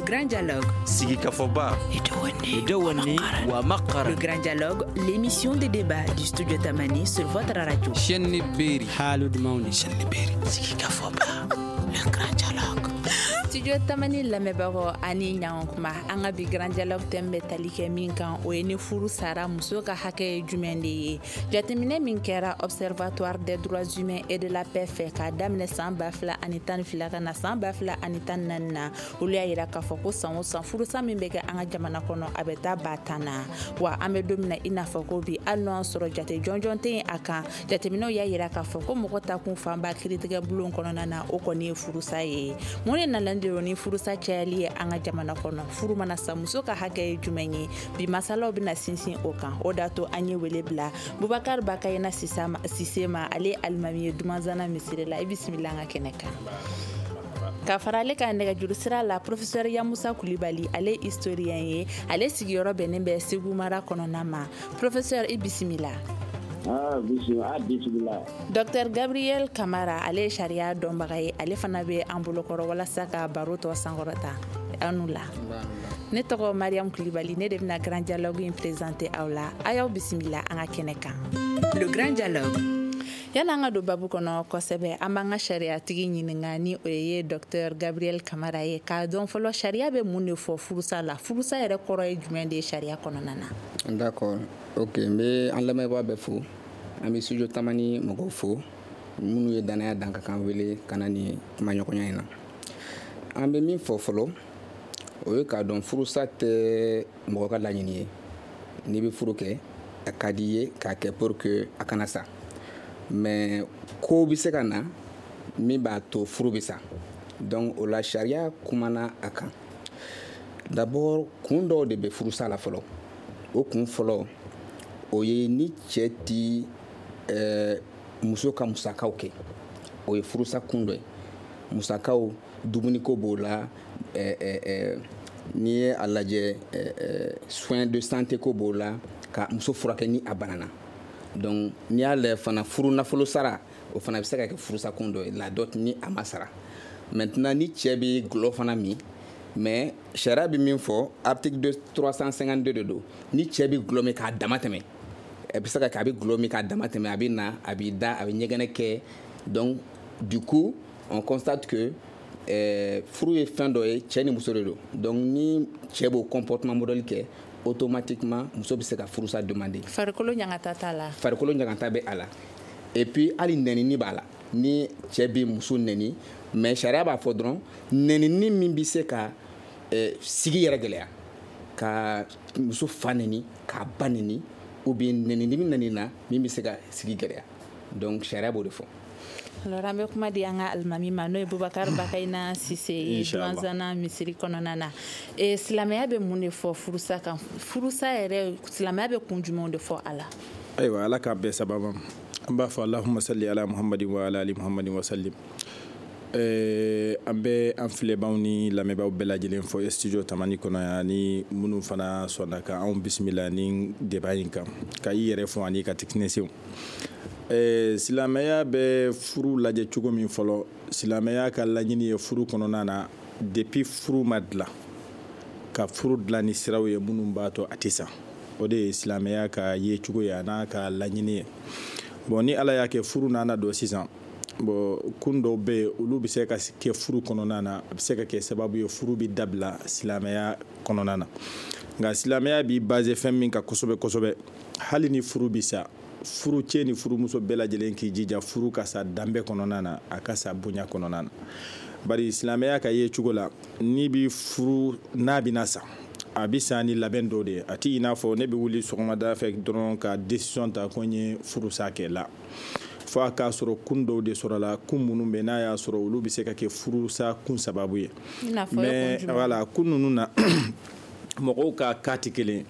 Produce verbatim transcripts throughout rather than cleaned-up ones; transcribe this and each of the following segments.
grand dialogue. Sigi Kafoba. Idewani wa Makara. Le grand dialogue, l'émission de débat du studio Tamani sur votre radio. Chenni Beri. Halud Mauni. Chenni Beri. Sigi Kafoba. Le grand dialogue. Studio Tamani lamɛbagaw ani ɲankuma an ka bi grand dialogue thème bɛ tali kɛ min kan o ye ni furu sara muso ka hakɛ ye jumɛn de ye jateminɛ min kɛra observatoire des droits humains et de la paix fɛ k'a daminɛ san ba fila ani tan ni fila ka na san ba fila ani tan ni naani na olu y'a yira k'a fɔ ko san o san furusa min bɛ kɛ an ka jamana kɔnɔ a bɛ taa ba tan na wa an bɛ don min na i n'a fɔ ko bi hali n'o y'a sɔrɔ jate jɔnjɔn tɛ yen a kan jateminɛw y'a yira k'a fɔ ko mɔgɔ ta kun fanba kiiritigɛ bulon kɔnɔna na o kɔni ye furusa ye mun de nalen de ni furusa cayali ye an ka jamana kɔnɔ furu mana sa muso ka hakɛ ye jumɛn ye bi masalaw bɛna sinsin o kan o da to an ye wele bila Bubakar Bakayina Sise ma ale alimami ye Dumanzana misiri la i bisimila an ka kɛnɛ kan ka fara ale ka nɛgɛjuru sira la professeur Yamusa Kulibali ale historien ye ale sigiyɔrɔ bɛnnen bɛ Segu mara kɔnɔna ma professeur i bisimila. Ah, bismillah. Docteur Gabriel Kamara ale ye sariya dɔnbaga ye ale fana bɛ an bolokɔrɔ walasa ka baro tɔ sankɔrɔta anu la. Ne tɔgɔ Mariam Kulibali ne de bɛna grand dialogue in présenter aw la a y'aw bisimila an ka kɛnɛ kan. Le grand dialogue. Yana an ka don babu kɔnɔ kosɛbɛ an b'an ka sariyatigi ɲininka ni o ye Docteur Gabriel Kamara ye k'a dɔn fɔlɔ sariya bɛ mun de fɔ furusa la furusa yɛrɛ kɔrɔ ye jumɛn de ye sariya kɔnɔna na. D'accord. Ok, n bɛ an lamɛnbaa bɛɛ fo an bɛ studio Tamani mɔgɔw fo minnu ye danaya dan ka kan wele ka na ni kumaɲɔgɔnya in na an bɛ min fɔ fɔlɔ o ye k'a dɔn furusa tɛ mɔgɔ ka laɲini ye n'i bɛ furu kɛ a ka di ye k'a kɛ pour que a kana sa mais ko bɛ se ka na min b'a to furu bɛ sa donc o la sariya kumana a kan d'abord kun dɔw de bɛ furusa la fɔlɔ o kun fɔlɔ o ye ni cɛ ti ɛɛ muso ka musakaw kɛ o ye furusa kun dɔ ye musakaw dumuniko b'o la ɛɛ ɛɛ n'i ye a lajɛ ɛɛ soin de santé ko b'o la ka muso furakɛ ni a banana donc n'i y'a lajɛ fana furu nafolo sara o fana bɛ se ka kɛ furusa kun dɔ ye la dot ni a ma sara maintenant ni cɛ bɛ gulɔ fana min mais sariya bɛ min fɔ article trois cent cinquante-deux de don ni cɛ bɛ gulɔ min k'a dama tɛmɛ a bɛ se ka kɛ a bɛ gulɔ min k'a dama tɛmɛ a bɛ na a bɛ da a bɛ ɲɛgɛnɛ kɛ donc du coup on constate que euh, furu ye fɛn dɔ ye cɛ ni muso de don donc ni cɛ b'o comportement modèle kɛ automatiquement muso bɛ se ka furusa demander. farikolo ɲagata t'a la. farikolo ɲagata bɛ a la et puis hali nɛnini b'a la ni cɛ bɛ muso nɛni mais sariya b'a fɔ dɔrɔn nɛnini min bɛ se ka eh, sigi yɛrɛ gɛlɛya ka muso fa nɛni k'a ba nɛni ou bien nɛnini min nɛni na min bɛ se ka sigi gɛlɛya donc sariya b'o de fɔ. alors an bɛ kuma di an ka alimami ma n'o ye Bubakar Bakayina Sise ye Dumanzana misiri kɔnɔna na e silamɛya bɛ mun de fɔ furusa kan furusa yɛrɛ silamɛya bɛ kun jumɛnw de fɔ a la. ayiwa ala k'a bɛɛ sababa an b'a fɔ Allahumma salli ala Muhammadin wa ala ali Muhammadin wa sallim. Eh, an bɛ an filɛbaw ni lamɛnbaaw bɛɛ lajɛlen fɔ studio Tamani kɔnɔ yan ni minnu fana sɔnna ka anw bisimila ni débat in kan ka i yɛrɛ fɔ ani ka technicien eh, silamɛya bɛ furu lajɛ cogo min fɔlɔ silamɛya ka laɲini ye furu kɔnɔna na depuis furu ma dilan ka furu dilan ni siraw ye minnu b'a to a tɛ sa o de ye silamɛya ka ye cogo ye a n'a ka laɲini ye bon ni ala y'a kɛ furu nana don sisan bon kun dɔw bɛ yen olu bɛ se ka kɛ furu kɔnɔna na a bɛ se ka kɛ sababu ye furu bɛ dabila silamɛya kɔnɔna na nka silamɛya b'i basé fɛn min kan kosɛbɛ kosɛbɛ hali ni furu bɛ sa furu cɛ ni furumuso bɛɛ lajɛlen k'i jija furu ka sa danbe kɔnɔna na a ka sa bonya kɔnɔna na bari silamɛya ka ye cogo la n'i bɛ furu n'a bɛna sa a bɛ sa ni labɛn dɔ de ye a t'i i n'a fɔ ne bɛ wuli sɔgɔmada fɛ dɔrɔn ka décision ta ko n ye furusa kɛ la fo a k'a sɔrɔ kun dɔw de sɔrɔ la kun minnu bɛ n'a y'a sɔrɔ olu bɛ se ka kɛ furusa kun sababu ye mais voilà kun ninnu na mɔgɔw ka cas tɛ kelen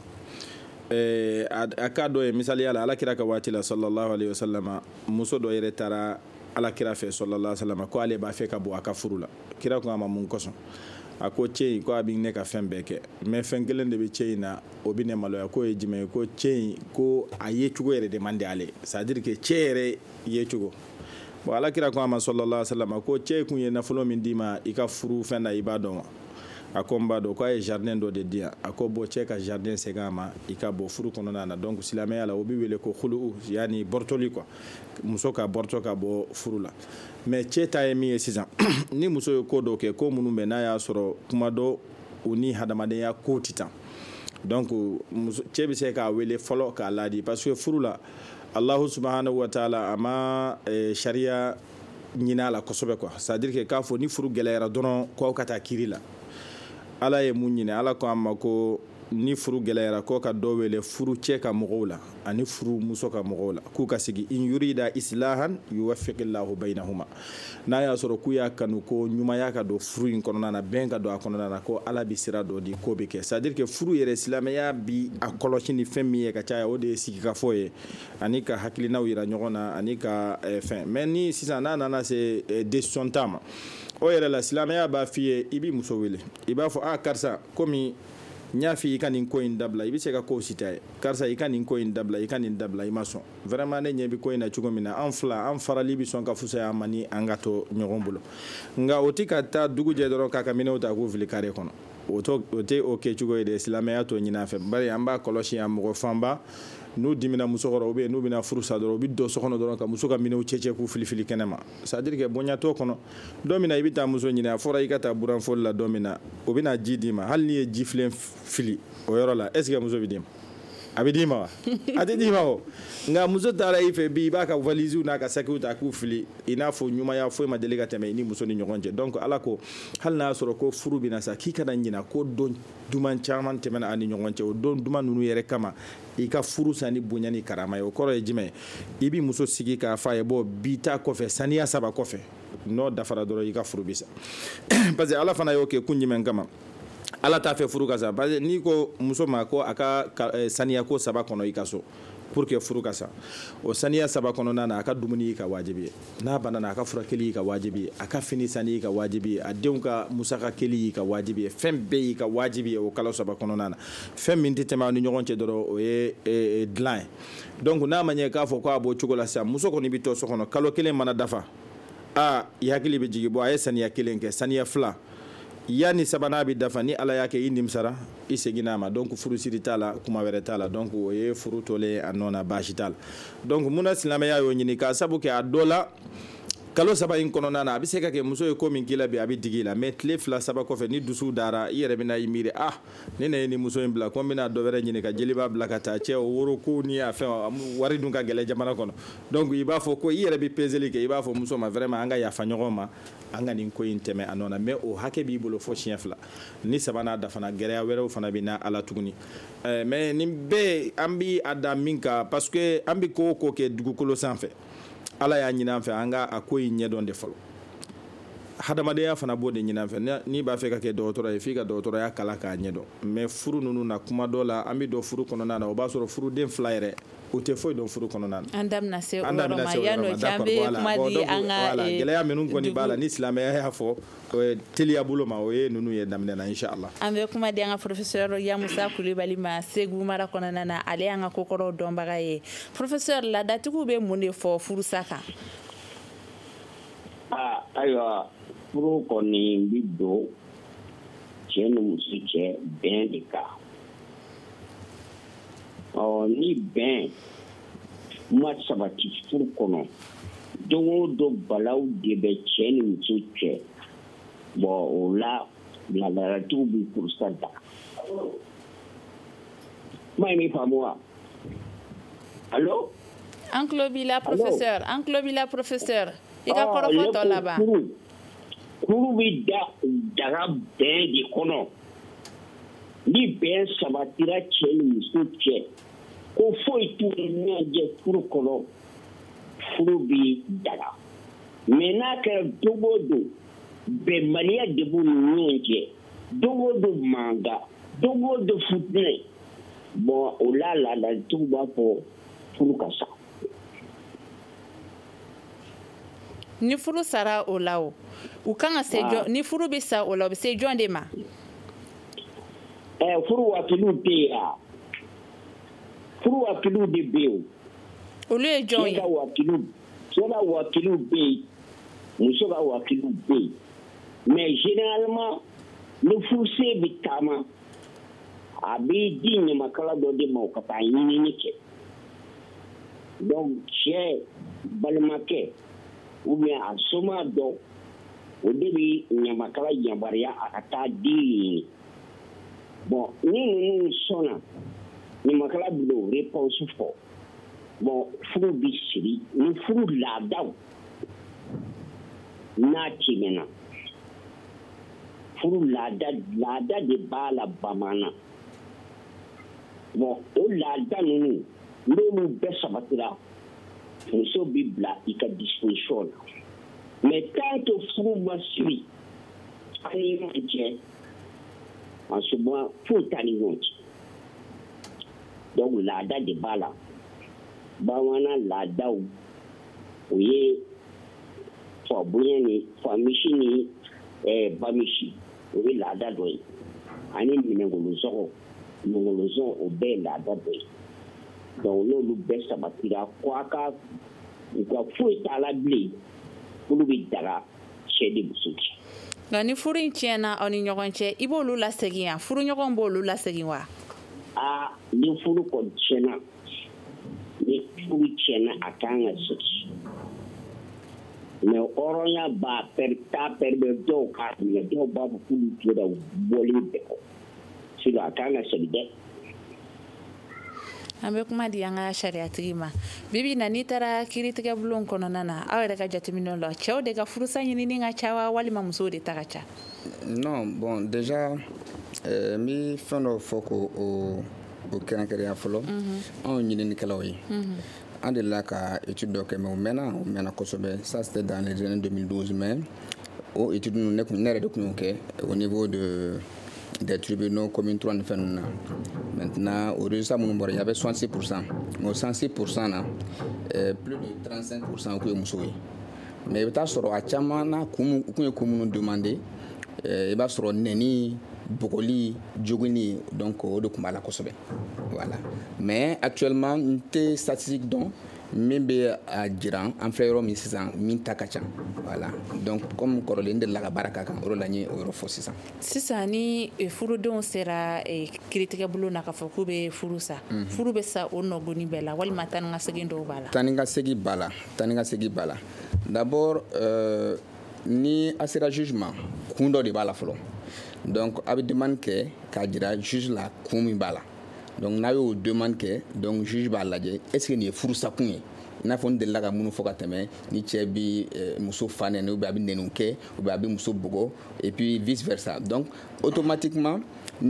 ye a cas dɔ ye misaliya la alakira ka waati la sallallahu alaihi wasallam muso dɔ yɛrɛ taara alakira fɛ sallallahu alaihi wasallam ko ale b'a fɛ ka bɔ a ka furu la kira ko a ma mun kosɔn a ko cɛ in ko a bɛ ne ka fɛn bɛɛ kɛ mais fɛn kelen de bɛ cɛ in na o bɛ ne maloya ko ye jumɛn ye ko cɛ in ko a ye cogo yɛrɛ de man di ale c'est à dire que cɛ yɛrɛ ye cogo bon alakira ko a ma sallallahu alaihi wasallam ko cɛ kun ye nafolo min d'i ma i ka furu fɛn na i b'a dɔn wa a ko n b'a dɔn k'a ye jardin dɔ de di yan a ko bɔ cɛ ka jardin segin a ma i ka bɔ furu kɔnɔna na donc silamɛya la o bɛ wele ko khulu yani bɔrɔtɔli quoi muso ka bɔrɔtɔ ka bɔ furu la mais cɛ ta ye min ye sisan ni muso ye ko dɔ kɛ ko minnu bɛ n'a y'a sɔrɔ kuma dɔ u ni hadamadenya ko tɛ tan donc muso cɛ bɛ se k'a wele fɔlɔ k'a ladi parce que furu la Allahu subhanahu wa ta'ala a ma eh, sariya ɲin'a la kosɛbɛ quoi c'est à dire que k'a fɔ ni furu gɛlɛyara dɔrɔn k'aw ka taa kiri la ala ye mun ɲini ala ko an ma ko ni furu gɛlɛyara k'o ka dɔ wele furu cɛ ka mɔgɔw la ani furu muso ka mɔgɔw la k'u ka sigi in yurida islahan yuwaffiqillahu bainahuma n'a y'a sɔrɔ k'u y'a kanu ko ɲumanya ka don furu in kɔnɔna na bɛn ka don a kɔnɔna na ko ala bi sira dɔ di ko bɛ kɛ c'est à dire que furu yɛrɛ silamɛya bi a kɔlɔsi ni fɛn min ye ka caya o de ye sigikafɔ ye ani ka hakilinaw yira ɲɔgɔn na ani ka fɛn mais ni sisan n'a nana se décision ta ma o yɛrɛ la silamɛya b'a f'i ye i b'i muso wele i b'a fɔ ah karisa komi n y'a f'i i ka nin ko in dabila i bɛ se ka kow si ta ye karisa i ka nin ko in dabila i ka nin dabila i ma sɔn vraiment ne ɲɛ bɛ ko in na cogo min na an fila an farali bɛ sɔn ka fusaya ma ni an ka to ɲɔgɔn bolo nka o tɛ ka taa dugu jɛ dɔrɔn k'a ka minɛnw ta k'u fili kare kɔnɔ o tɛ o kɛ cogo ye dɛ silamɛya t'o ɲini a fɛ bari an b'a kɔlɔsi an mɔgɔ fanba n'u dimina muso kɔrɔ ou bien n'u bɛna furu sa dɔrɔn u bɛ don so kɔnɔ dɔrɔn ka muso ka minɛnw cɛcɛ k'u filifili kɛnɛ ma c'est à dire que bonya t'o kɔnɔ don min na i bɛ taa muso ɲini a fɔra i ka taa buranfoli la don min na o bɛna ji d'i ma hali n'i ye ji filen fili o yɔrɔ la est ce que muso bɛ d'i ma a bɛ d'i ma wa a tɛ d'i ma o nka muso taara i fɛ bi i b'a ka valises n'a ka sakiw ta k'u fili i n'a fɔ ɲumanya foyi ma deli ka tɛmɛ i ni muso ni ɲɔgɔn cɛ donc ala ko hali n'a y'a sɔrɔ ko furu bɛna sa k'i kana ɲina ko don duman caman tɛmɛna a ni ɲɔgɔn cɛ o don duman ninnu yɛrɛ kama i ka furu san ni bonya ni karama ye o kɔrɔ ye jumɛn ye i bɛ muso sigi k'a fɔ a ye bɔ bi ta kɔfɛ saniya saba kɔfɛ n'o dafara dɔrɔn i ka furu bɛ sa parce que ala fana y'o kɛ kun jumɛn kama ala t'a fɛ furu ka sa parce que n'i ko muso ma ko a ka saniya ko saba kɔnɔ i ka so pour que furu ka sa o saniya saba kɔnɔna na a ka dumuni y'i ka wajibi ye n'a banana a ka furakɛli y'i ka wajibi ye a ka fini sanni y'i ka wajibi ye a denw ka musaka kɛli y'i ka wajibi ye fɛn bɛɛ y'i ka wajibi ye o kalo saba kɔnɔna na fɛn min tɛ tɛmɛ aw ni ɲɔgɔn cɛ dɔrɔn o ye dilan ye donc n'a ma ɲɛ k'a fɔ k'a b'o cogo la sisan muso kɔni bɛ to so kɔnɔ kalo kelen mana dafa aa i hakili bɛ jigin bɔ a ye saniya kelen kɛ saniya fila yani sabanan bɛ dafa ni ala y'a kɛ i nimisara i seginna a ma donc furusiri t'a la kuma wɛrɛ t'a la donc o ye furu tolen a nɔ na baasi t'a la donc munna silamɛya y'o ɲini k'a sabu kɛ a dɔ la kalo saba in kɔnɔna na a bɛ se ka kɛ muso ye ko min k'i la bi a bɛ digi i la mais tile fila saba kɔfɛ ni dusu dara i yɛrɛ bɛna i miiri ah ne na ye ni muso in bila ko n bɛna dɔ wɛrɛ ɲini ka jeliba bila ka taa cɛ o woro ko ni a fɛn wari dun ka gɛlɛ jamana kɔnɔ donc i b'a fɔ ko i yɛrɛ bɛ peseli kɛ i b'a fɔ muso ma vraiment an ka yafa ɲɔgɔn ma an ka nin ko in tɛmɛ a nɔ na mais o hakɛ b'i bolo fo siɲɛ fila ni sabanan dafana gɛlɛya wɛrɛw fana bɛ na ala tuguni mais nin bɛɛ an bɛ a da min kan parce que an bɛ ko o ko kɛ dugukolo sanfɛ ala y'a ɲini an fɛ an ka a ko in ɲɛdɔn de fɔlɔ hadamadenya fana b'o de ɲini an fɛ n'i b'a fɛ ka kɛ dɔgɔtɔrɔ ye f'i ka dɔgɔtɔrɔya kala k'a ɲɛdɔn mais furu ninnu na kuma dɔ la an bɛ don furu kɔnɔna na o b'a sɔrɔ furuden fila yɛrɛ o tɛ foyi dɔn furu kɔnɔna na an da bɛna se o yɔrɔ ma yanni o cɛ an bɛ kuma di an ka gɛlɛya minnu kɔni b'a la ni silamɛya y'a fɔ teliya bolo ma o ye ninnu ye daminɛ na inshallah an bɛ kuma di an ka professeur Yamusa Kulibali ma Segu mara kɔnɔna na ale y'an ka kokɔrɔw dɔnbaga ye professeur ladatigiw bɛ mun de fɔ furusa kan aa ayiwa furu kɔni bɛ don cɛ ni muso cɛ bɛn de kan ɔ ni bɛn ma sabati furu kɔnɔ don o don balaw de bɛ cɛ ni muso cɛ bɔn o la ladaratigiw bɛ furusa da ma ye min faamu wa allo an tulo b'i la professeur an tulo b'i la professeur i ka kɔrɔfɔ tɔ laban furu bɛ da daga bɛn de kɔnɔ ni bɛn sabatira cɛ ni muso cɛ ko foyi t'u ni ɲɔgɔn cɛ furu kɔnɔ furu bɛ daga mais n'a kɛra don o don bɛnbaliya de b'u ni ɲɔgɔn cɛ don o don mankan don o don futinɛ bon o la laadatigiw b'a fɔ furu ka sa ni furu sara o la o u kan ka se jɔn ni furu bɛ sa o la o bɛ se jɔn de ma ɛ furu wakiluw tɛ yen wa furu wakiluw de bɛ yen o olu ye jɔn ye cɛ ka wakiluw cɛ ka wakiluw bɛ yen muso ka wakiluw bɛ yen mais généralement ni furuse bɛ taama a bɛ di ɲamakala dɔ de ma o ka taa ɲinini kɛ donc cɛ balimakɛ ou bien a soma dɔ o de bɛ ɲamakala yamaruya a ka taa di ɲini bon ni ninnu sɔnna ɲamakala bɛ o réponse fɔ bon furu bɛ siri ni furu laadaw n'a tɛmɛna furu laada laada de b'a la bamanan bon o laada ninnu n'olu bɛɛ sabatira muso bɛ bila i ka disposition na mais tant que furu ma siri ani ɲɔgɔn cɛ en ce moment foyi t'a ni ɲɔgɔn cɛ donc laada de b'a la bamanan laadaw o ye fa bonya ni fa misi ni eh, ba misi o ye laada dɔ ye ani minɛnkolonsɔgɔ minɛnkolonsɔgɔ o bɛɛ ye laada dɔ ye donc n'olu bɛɛ sabatira ko a ka u ka foyi t'a la bilen olu bɛ daga cɛ de muso cɛ. nka ni furu in tiɲɛna aw ni ɲɔgɔn cɛ i b'olu lasegin yan furuɲɔgɔn b'olu lasegin wa. aa ni furu kɔni tiɲɛna ni furu tiɲɛna a kan ka segin mais hɔrɔnya b'a per t'a permettre dɔw k'a minɛ dɔw b'a fɔ k'olu tora bɔlen bɛɛ kɔ sinon a kan ka segin dɛ. an bɛ kuma di an ka sariyatigi ma bibi na n'i taara kiiritigɛ bulon kɔnɔna na aw yɛrɛ ka jateminɛw la cɛw de ka furusa ɲinini ka ca wa walima musow de ta ka ca. non bon déjà euh, n bɛ fɛn dɔ fɔ ko o o kɛrɛnkɛrɛnya fɔlɔ anw ɲininikɛlaw ye an delila ka étude dɔ kɛ mais o mɛnna o mɛnna kosɛbɛ ça c'était dans les années deux mille douze mais o étude ninnu ne kun ne yɛrɛ de kun y'o kɛ au niveau de des tribunaux communes trois ni fɛn ninnu na maintenant au résultat minnu bɔra il y avait soixante-six pour cent mais o soixante-six pour cent na euh, plus de trente-cinq pour cent o kun ye musow ye mais i bɛ taa sɔrɔ a caman na kun kun ye ko minnu demandé i b'a sɔrɔ nɛni bugɔli jogini donc o de tun b'a la kosɛbɛ voilà mais actuellement n tɛ statistique dɔn min bɛ a jira an filɛ yɔrɔ min sisan min ta ka ca voilà donc comme kɔrɔlen n delila ka baara k'a kan o de la n ye o yɔrɔ fɔ sisan. sisan ni furudenw sera kiiritigɛ bulon na k'a fɔ k'u bɛ furu sa furu bɛ sa o nɔgɔnni bɛɛ la walima taa ni ka segin dɔw b'a la. taa ni ka segin b'a la taa ni ka segin b'a la d'abord euh, ni a sera jugement kun dɔ de b'a la fɔlɔ donc a bɛ demande kɛ k'a jira juge la kun min b'a la donc n'a y'o demande kɛ donc juge b'a lajɛ est ce que nin ye furusakun ye i n'a fɔ n delila ka minnu fɔ ka tɛmɛ ni cɛ bi euh, muso fa nɛni ou bien a bɛ nɛniw kɛ ou bien a bɛ muso bugɔ et puis vice versa donc automatiquement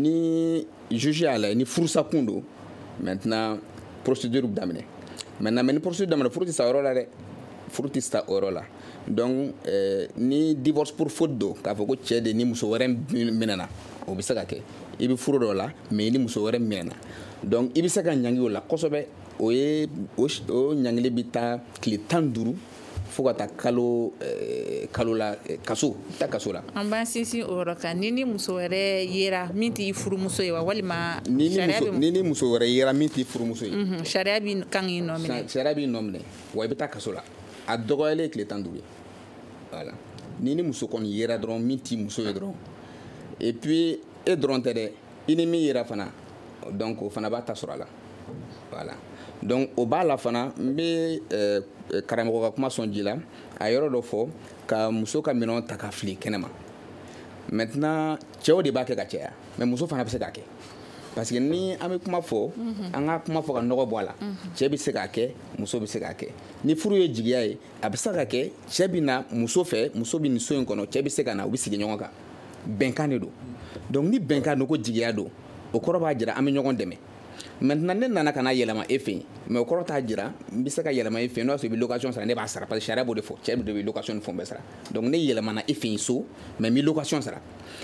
ni juge y'a lajɛ ni furusakun don maintenant procédure bɛ daminɛ maintenant mais ni procédure daminɛ furu tɛ sa o yɔrɔ la dɛ furu tɛ sa o yɔrɔ la donc euh, ni divorce pour faute do k'a fɔ ko cɛ de ni muso wɛrɛ minɛna o bɛ se ka kɛ i bɛ furu dɔ la mais ni muso wɛrɛ minɛna donc i bɛ se ka ɲangi o la kosɛbɛ o ye o ɲangili bɛ taa tile tan ni duuru fo ka taa kalo euh, kalo la kaso ta kaso la. an b'an sinsin o yɔrɔ kan ni ni muso wɛrɛ yera min t'i furumuso ye wa walima. ni ni muso ni ni muso wɛrɛ yera min t'i furumuso ye. unhun sariya b'i kan k'i nɔ minɛ. sariya b'i nɔ minɛ wa i bɛ taa kaso la a dɔgɔyalen ye tile tan ni duuru ye. voilà ni ni muso kɔni yera dɔrɔn min t'i muso ye dɔrɔn et puis e dɔrɔn tɛ dɛ i ni min yera fana donc o fana b'a ta sɔrɔ a la voilà donc o b'a la fana n bɛ euh, karamɔgɔ ka kuma sɔn ji la a yɔrɔ dɔ fɔ ka muso ka minɛnw ta ka fili kɛnɛ ma maintenant cɛw de b'a kɛ ka caya mais muso fana bɛ se k'a kɛ parce que ni an bɛ kuma fɔ an ka kuma fɔ ka nɔgɔ bɔ a la cɛ bɛ se k'a kɛ muso bɛ se k'a kɛ ni furu ye jigiya ye a bɛ se ka kɛ cɛ bɛ na muso fɛ muso bɛ nin so in kɔnɔ cɛ bɛ se ka na u bɛ sigi ɲɔgɔn kan bɛnkan de don donc ni bɛnkan don ko jigiya don o kɔrɔ b'a jira an bɛ ɲɔgɔn dɛmɛ maintenant ne nana ka na yɛlɛma e fɛ yen mais o kɔrɔ t'a jira n bɛ se ka yɛlɛma e fɛ yen n'o y'a sɔrɔ i bɛ location sara ne b'a sara parce que sariya b'o de fɔ cɛ de bɛ location ni fɛnw bɛɛ sara donc ne yɛlɛmana e fɛ yen so mais n bɛ location sara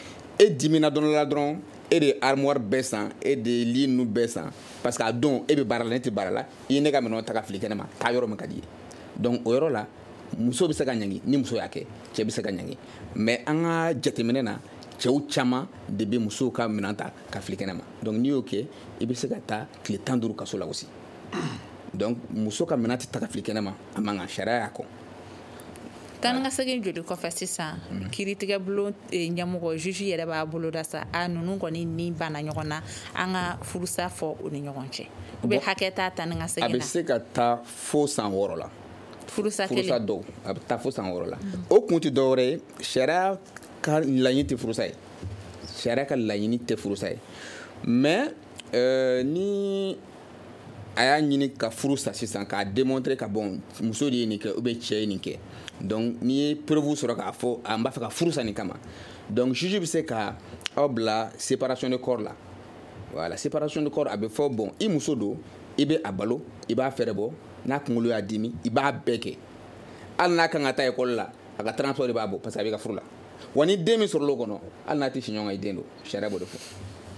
e dimina dɔrɔn la dɔrɔn e de armoire bɛɛ san e de lit ninnu bɛɛ san parce que a don e bɛ baara la ne tɛ baara la i ye ne ka minɛnw ta ka fili kɛnɛ ma taa yɔrɔ min ka di ye donc o yɔrɔ la muso bɛ se ka ɲangi ni muso y'a kɛ cɛ bɛ se ka ɲangi mais an ka jateminɛ na cɛw caman de bɛ musow ka minɛn ta ka fili kɛnɛ ma donc n'i y'o kɛ i bɛ se ka taa tile tan duuru kaso la aussi donc muso ka minɛn tɛ ta ka fili kɛnɛ ma a man kan sariya y'a kɔn. tan ka segin joli kɔfɛ sisan kiiritigɛ bulon ɲɛmɔgɔ juge yɛrɛ b'a bolo da sa a ninnu kɔni ni banna ɲɔgɔn na an ka furusa fɔ u ni ɲɔgɔn cɛ u bɛ hakɛ ta tan ka segin na a bɛ se ka taa fo san wɔɔrɔ la furusa kelen furusa dɔw a bɛ taa fo san wɔɔrɔ la o kun tɛ dɔwɛrɛ ye sariya ka laɲini tɛ furusa ye sariya ka laɲini tɛ furusa ye mais ni a y'a ɲini ka furu sa sisan k'a démontrer ka bon muso de ye nin kɛ ou bien cɛ ye nin kɛ donc n'i ye preuve sɔrɔ k'a fɔ a n b'a fɛ ka furu sa nin kama donc juge bɛ se ka aw bila séparation de corps la voilà séparation de corps a bɛ fɔ bon i muso don i bɛ a balo i b'a fɛrɛ bɔ n'a kunkolo y'a dimi i b'a bɛɛ kɛ hali n'a kan ka taa école la a ka transport de b'a bɔ parce que a bɛ ka furu la wa ni den min sɔrɔla o kɔnɔ hali n'a tɛ si ɲɔgɔn kan i den don sariya b'o de fɔ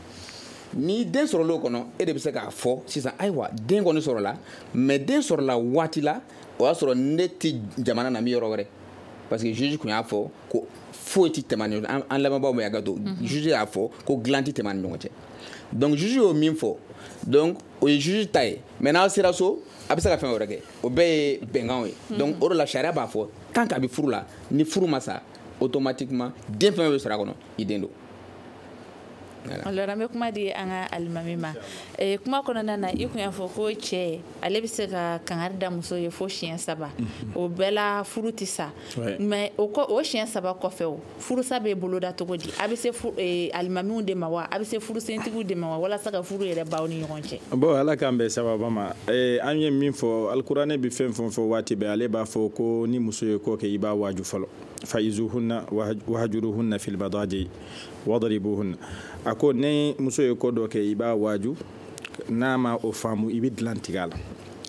ni den sɔrɔla o kɔnɔ e de bɛ se k'a fɔ sisan ayiwa den kɔni sɔrɔla mais den sɔrɔla waati la o y'a sɔrɔ ne tɛ jamana na min yɔrɔ wɛrɛ parce que juge kun y'a fɔ ko foyi tɛ tɛmɛ ni ɲɔgɔn an lamɛnbaaw ma yaga to juge y'a fɔ ko dilan tɛ tɛmɛ ni ɲɔgɔn cɛ donc juge y'o min fɔ donc o ye juge ta ye mais n'aw sera so a bɛ se ka fɛn wɛrɛ kɛ o bɛɛ ye bɛnkanw ye donc o de la sariya b'a fɔ tant que a bɛ furu la ni furu ma sa automatiquement den fɛn bɛ sɔrɔ a kɔnɔ i den don. Alors an bɛ kuma di an ka alimami ma kuma kɔnɔna na i kun y'a fɔ ko cɛ ale bɛ se ka kangari da muso ye fo siɲɛ saba o bɛɛ la furu tɛ sa mais o siɲɛ saba kɔfɛ o furusa bɛ boloda cogo di a bɛ se alimamiw de ma wa a bɛ se furusentigiw de ma wa walasa ka furu yɛrɛ baw ni ɲɔgɔn cɛ. bon ala k'an bɛn sababa ma an ye min fɔ alikuranɛ bɛ fɛn fɛn fɔ waati bɛɛ ale b'a fɔ ko ni muso ye ko kɛ i b'a waaju fɔlɔ faizuhunna wahajuruhunna fil madaji wadribuhunna a ko ni muso ye ko dɔ kɛ i b'a waaju n'a ma o faamu i bɛ dilan tigɛ a la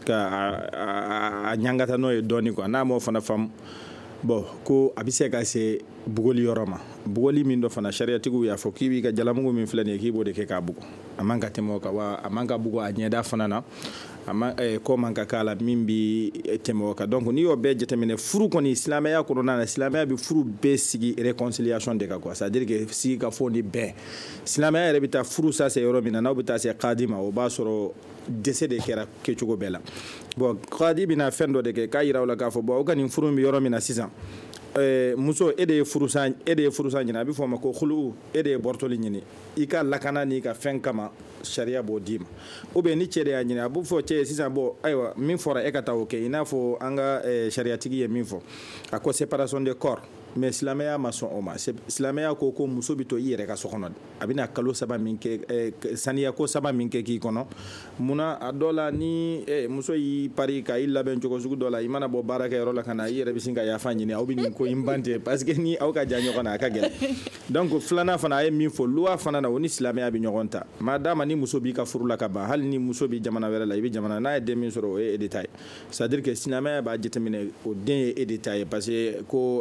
ka a ɲangata n'o ye dɔɔni quoi n'a m'o fana faamu bon ko a bɛ se ka se bugoli yɔrɔ ma bugoli min dɔ fana sariyatigiw y'a fɔ k'i b'i ka jalamugu min filɛ nin ye k'i b'o de kɛ k'a bugu a man ka tɛmɛ o kan wa a man ka bugu a ɲɛda fana na a ma kɔ man ka k'a la min bi tɛmɛ o kan donc n'i y'o bɛɛ jateminɛ furu kɔni silamɛya kɔnɔna na silamɛya bɛ furu bɛɛ sigi réconciliation de kan quoi c'est à dire que sigi ka fɔ ni bɛn silamɛya yɛrɛ bɛ taa furu sa se yɔrɔ min na n'aw bɛ taa se kadi ma o b'a sɔrɔ dɛsɛ de kɛra kɛcogo bɛɛ la bon kadi bɛna fɛn dɔ de kɛ k'a yira o la k'a fɔ bon o ka nin furu bɛ yɔrɔ min na sisan muso e de ye furusa e de ye furusa ɲini a bɛ fɔ o ma ko khulu e de ye bɔrɔtɔli ɲini i ka lakana n'i ka fɛn kama sariya b'o d'i ma ou bien ni cɛ de y'a ɲini a b'o fɔ cɛ ye sisan bon ayiwa min fɔra e ka taa o kɛ i n'a fɔ an ka sariyatigi ye min fɔ a ko séparation de corps mais silamɛya ma sɔn o ma silamɛya ko ko muso bɛ to i yɛrɛ ka so kɔnɔ a bɛna kalo saba min kɛ saniya ko saba min kɛ k'i kɔnɔ munna a dɔ la ni muso y'i pari ka i labɛn cogo sugu dɔ la i mana bɔ baarakɛyɔrɔ la ka na i yɛrɛ bɛ sin ka yafa ɲini aw bɛ nin ko in ban ten parce que ni aw ka jan ɲɔgɔn na a ka gɛlɛn donc filanan fana a ye min fɔ loi fana na o ni silamɛya bɛ ɲɔgɔn ta maa d'a ma ni muso b'i ka furu la ka ban hali ni muso bɛ jamana wɛrɛ la i bɛ jamana n'a ye den min sɔrɔ o ye e de ta ye c'est à dire que silamɛya b'a jateminɛ o den ye e de ta ye parce que ko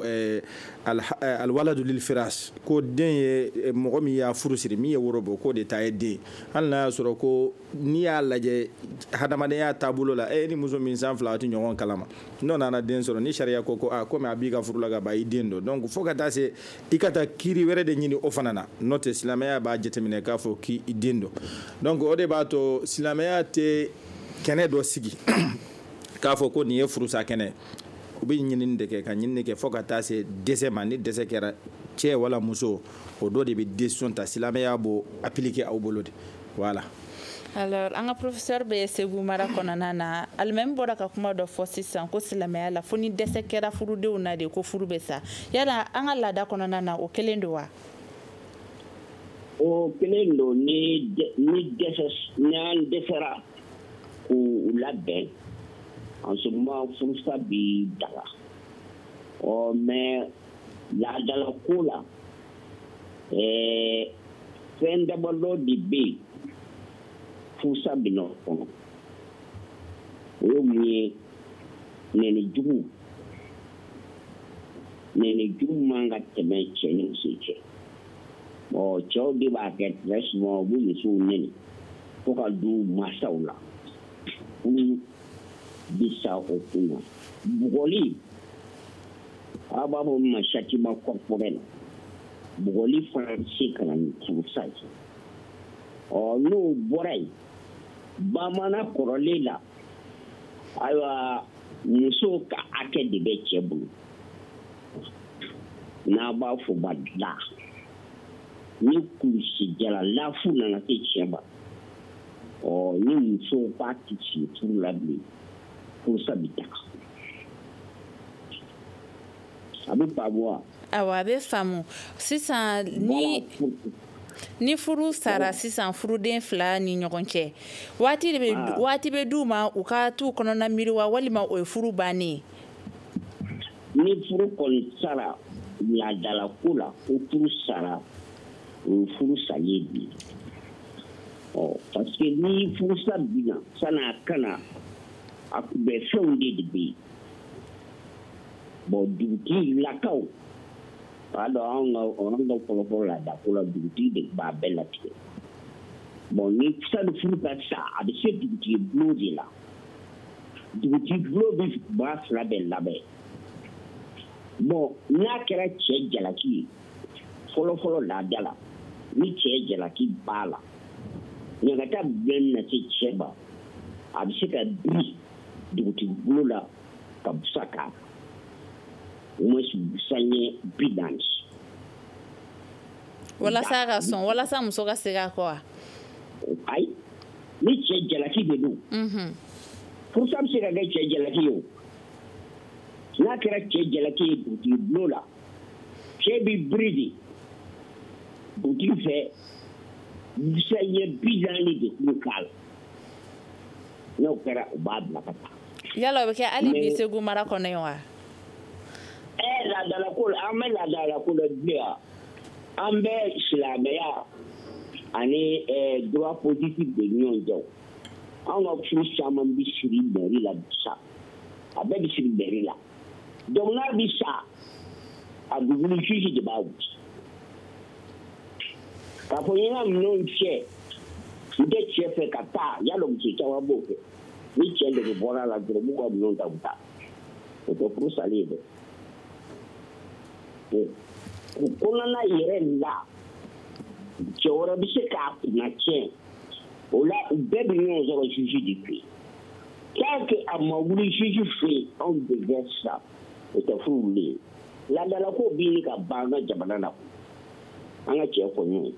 alwaladu lil firas ko den ye mɔgɔ min y'a furu siri min ye woro bɔ k'o de ta ye den hali n'a y'a sɔrɔ ko n'i y'a lajɛ hadamadenya taabolo la e ni muso min san fila a tɛ ɲɔgɔn kalama n'o nana den sɔrɔ ni sariya ko ko a komi a b'i ka furu la ka ban i den don donc fo ka taa se i ka taa kiiri wɛrɛ de ɲini o fana na n'o tɛ silamɛya b'a jateminɛ k'a fɔ k'i den don donc o de b'a to silamɛya tɛ kɛnɛ dɔ sigi k'a fɔ ko nin ye furusa kɛnɛ u bɛ ɲinini de kɛ ka ɲinini kɛ fo ka taa se dɛsɛ ma ni dɛsɛ kɛra cɛ wala muso o dɔ de bɛ décision ta silamɛya b'o appliquer aw bolo de voilà. alors an ka professeur bɛ Segu mara kɔnɔna na alimami bɔra ka kuma dɔ fɔ sisan ko silamɛya la fo ni dɛsɛ kɛra furudenw na de ko furu bɛ sa yala an ka laada kɔnɔna na o kelen don wa. o kelen don ni ni dɛsɛ n'an dɛsɛra k'u labɛn en ce moment furusa bi daga ɔ mais laadala ko la ɛɛ fɛn damadɔ de bɛ yen furusa bɛ n'o kɔnɔ o ye mun ye nɛnijugu nɛnijugu man ka tɛmɛ cɛ ni muso cɛ ɔ cɛw de b'a kɛ très souvent u bɛ musow nɛni fo ka du mansaw la furu bisa o kunna bugɔli a b'a fɔ ma châtiment corporel bugɔli fana bɛ se ka na ni furusa ye ɔ n'o bɔra yen bamanan kɔrɔlen la ayiwa muso ka hakɛ de bɛ cɛ bolo n'a b'a fɔ ba la ni kulusi jala lafu nana se cɛ ma ɔ ni muso b'a ti sigi furu la bilen furusa bi daga a bɛ faamu wa awɔ a bɛ faamu sisan ni ni furu sara sisan furuden fila ni ɲɔgɔn cɛ waati de bɛ waati bɛ d'u ma u ka t'u kɔnɔna miiri wa walima o ye furu bannen ni furu kɔni sara laadala ko la ko furu sara o ye furu salen bi ɔ parce que ni furusa binna san'a kana a kunbɛ fɛnw de de bɛ yen bon dugutigi lakaw k'a dɔn anw ka anw ka fɔlɔfɔlɔ laada ko la dugutigi de b'a bɛɛ latigɛ bon ni sani furu ka sa a bɛ se dugutigi bulon de la dugutigi bulon bɛ ba fila bɛɛ labɛn bon n'a kɛra cɛ jalaki ye fɔlɔfɔlɔ laada la ni cɛ jalaki b'a la ɲagata bɛɛ na se cɛ ma a bɛ se ka biri dugutigi bulon la ka busa k'a muso busanye bi naani walasa ka sɔn walasa muso ka segin a kɔ wa ayi ni cɛ jalaki de don furusa bɛ se ka kɛ cɛ jalaki ye o n'a kɛra cɛ jalaki ye dugutigi bulon la cɛ bɛ biri de dugutigi fɛ busanye bi naani de kun k'a la n'o kɛra o b'a bila ka taa yala o bɛ kɛ hali bi Segu mara kɔnɔ yen wa eh laadala ko la an bɛ laadala ko la bilen an bɛ silamɛya ani droit politique de ɲɔgɔn cɛ an ka furu caman bɛ siri mairie la sa a bɛɛ bɛ siri mairie la donc n'a bɛ sa a bɛ wuli juge de b'a wuli k'a fɔ n ye n ka minɛnw cɛ n tɛ cɛ fɛ ka taa yala muso caman b'o kɛ ni cɛ de bɛ bɔra la dɔrɔn b'u ka minɛnw ta u ta o tɛ furu salen ye dɛ. o kɔnɔna yɛrɛ la cɛ wɛrɛ bɛ se k'a kunna tiɲɛ o la u bɛɛ bɛ ɲɔgɔn sɔrɔ juge de fɛ yen tant que a ma wuli juge fɛ yen anw de bɛ sa o tɛ furu wuli ye laadala ko bɛ ɲini ka ban an ka jamana na an ka cɛ fɔ ɲɔgɔn ye.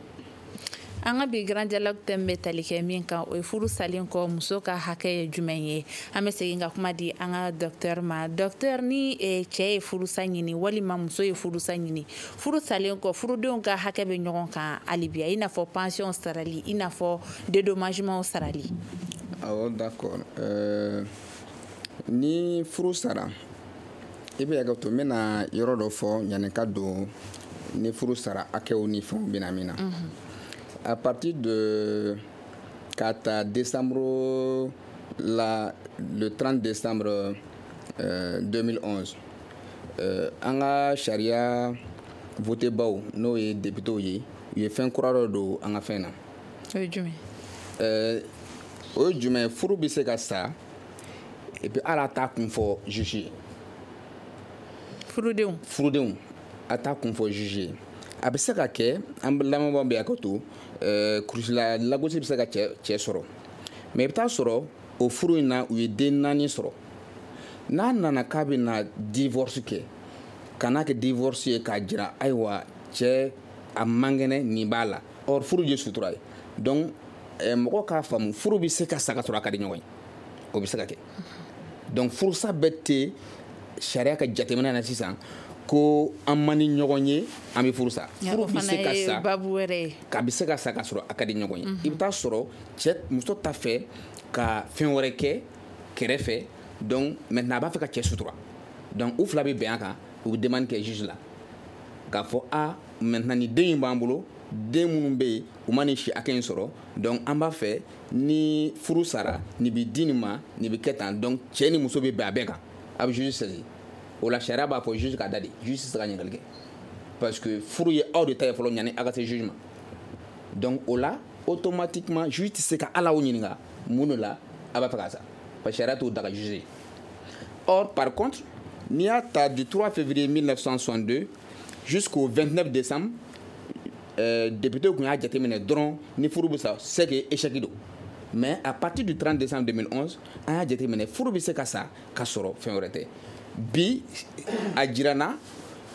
an ka bi grand dialogue thème bɛ tali kɛ min kan o ye furu salen kɔ muso ka hakɛ ye jumɛn ye an bɛ segin ka kuma di an ka docteur ma docteur ni cɛ ye furusa ɲini walima muso ye furusa ɲini furu salen kɔ furudenw ka hakɛ bɛ ɲɔgɔn kan hali bi i n'a fɔ pension sarali i n'a fɔ dédommagement sarali. awɔ d'accord euh, ni furu sara i bɛ hakɛ to n bɛna yɔrɔ dɔ fɔ yanni ka don ni furu sara hakɛw ni fɛnw bɛna min na. À partir de quatre décembre, la, le trente décembre euh, deux mille onze, euh, an ka charia voté baw n'o ye député ye u ye fɛn kura dɔ don an ka fɛn na. O ye jumɛn? Euh, o ye jumɛn furu bɛ se ka sa et puis ala t'a kun fɔ juge ye. Furudenw. Furudenw a t'a kun fɔ juge ye. A bɛ se ka kɛ an lamɛnbaaw bɛ hakɛ to kurusila lagosi bɛ se ka cɛ sɔrɔ mais i bɛ taa sɔrɔ o furu in na u ye den naani sɔrɔ n'a nana k'a bɛ na divorce kɛ ka n'a kɛ divorce ye k'a jira ayiwa cɛ a man kɛnɛ nin b'a la or furu ye sutura ye donc mɔgɔ k'a faamu furu bɛ se ka sa ka sɔrɔ a ka di ɲɔgɔn ye o bɛ se ka kɛ donc furusa bɛɛ tɛ sariya ka jateminɛ na sisan ko an man ni ɲɔgɔn ye an bɛ furu sa furu bɛ se ka sa k'a bɛ se ka sa ka sɔrɔ a ka di ɲɔgɔn ye i bɛ taa sɔrɔ cɛ muso ta fɛ ka fɛn wɛrɛ kɛ kɛrɛfɛ donc maintenant a b'a fɛ ka cɛ sutura donc u fila bɛ bɛn a kan u bɛ demande kɛ juge la k'a fɔ a maintenant ni den in b'an bolo den minnu bɛ yen u ma nin si hakɛ in sɔrɔ donc an b'a fɛ ni furu sara nin bɛ di nin ma nin bɛ kɛ tan donc cɛ ni muso bɛ bɛn a bɛɛ kan a bɛ juge saisi o la sariya b'a fɔ juge ka da de juge tɛ se ka ɲininkali kɛ parce que furu ye aw de ta ye fɔlɔ ɲani a ka se juge ma donc o la automatiquement juge tɛ se ka ala o ɲininka mun de la a b'a fɛ ka sa parce que sariya t'o daga juge ye or par contre n'i y'a ta du trois février mille neuf cent soixante-deux jusqu'au vingt-neuf décembre euh, député kun y'a jateminɛ dɔrɔn ni furu bɛ sa c'est que échec don mais à partir du trente décembre deux mille onze an y'a jateminɛ furu bɛ se ka sa ka sɔrɔ fɛn wɛrɛ tɛ bi a jirana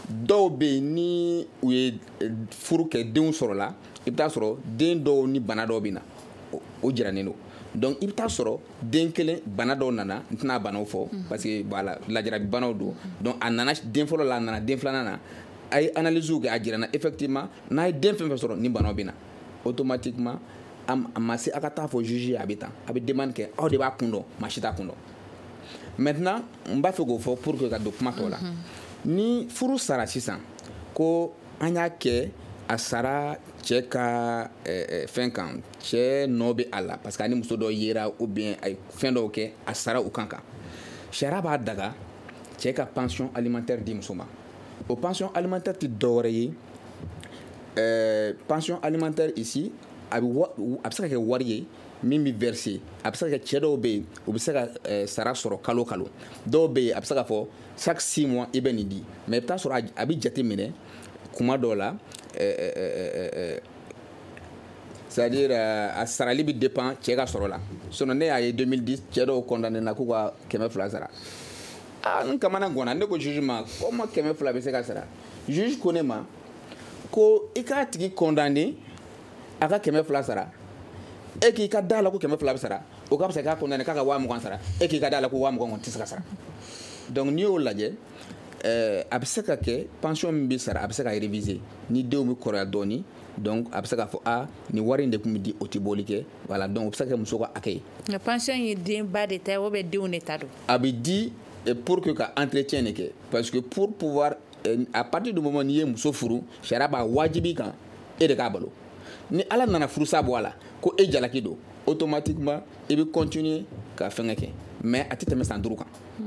dɔw bɛ yen ni u ye furu kɛ denw sɔrɔ la i bɛ taa sɔrɔ den dɔw ni bana dɔw bɛ na o jiranen don donc i bɛ taa sɔrɔ den kelen bana dɔw nana n tɛna banaw fɔ parce que voilà lajarabi banaw don donc a nana den fɔlɔ la a nana den filanan na a ye analyse kɛ a jira na effectivement n'a ye den fɛn fɛn sɔrɔ ni banaw bɛ na automatiquement a ma se a ka taa fɔ juge ye a bɛ tan a bɛ demande kɛ aw de b'a kun dɔn maa si t'a kun dɔn maintenant n b'a fɛ k'o fɔ pour que ka don kuma tɔw la ni furu sara sisan ko an y'a kɛ a sara cɛ ka fɛn kan cɛ nɔ bɛ a la parce que ani muso dɔ yera ou bien a ye fɛn dɔw kɛ a sara u kan kan sariya b'a daga cɛ ka pension alimentaire di muso ma o pension alimentaire tɛ dɔwɛrɛ ye pension alimentaire ici a bɛ a bɛ se ka kɛ wari ye min bɛ verser a bɛ se ka kɛ cɛ dɔw bɛ yen u bɛ se ka sara sɔrɔ kalo kalo dɔw bɛ yen a bɛ se ka fɔ chaque six mois i bɛ nin di mais i bɛ taa sɔrɔ a bɛ jate minɛ kuma dɔw la c'est-à-dire a sarali bɛ dépend cɛ ka sɔrɔ la sinon ne y'a ye deux mille dix cɛ dɔw condamné na k'u ka kɛmɛ fila sara ah n kamana gɔnna ne ko juge ma comment kɛmɛ fila bɛ se ka sara juge ko ne ma ko i k'a tigi condamné a ka kɛmɛ fila sara e k'i ka da la ko kɛmɛ fila bɛ sara o ka fisa k'a condamné k'a ka waa mugan sara e k'i ka da la ko waa mugan kɔni tɛ se ka sara donc n'i y'o lajɛ a bɛ se ka kɛ pension min bɛ sara a bɛ se ka réviser ni denw bɛ kɔrɔya dɔɔni donc a bɛ se k'a fɔ ah nin wari in de tun bɛ di o tɛ bɔli kɛ voilà donc o bɛ se ka kɛ muso ka hakɛ ye. nka pension ye denba de ta ye ou bien denw de ta don. a bɛ di pour que ka entretien de kɛ parce que pour pouvoir à partir du moment n'i ye muso furu sariya b'a wajibi kan e de k'a balo ni ala nana furusa bɔ a la ko e jalaki don automatiquement i bɛ continuer ka fɛnkɛ kɛ mais a tɛ tɛmɛ san duuru kan.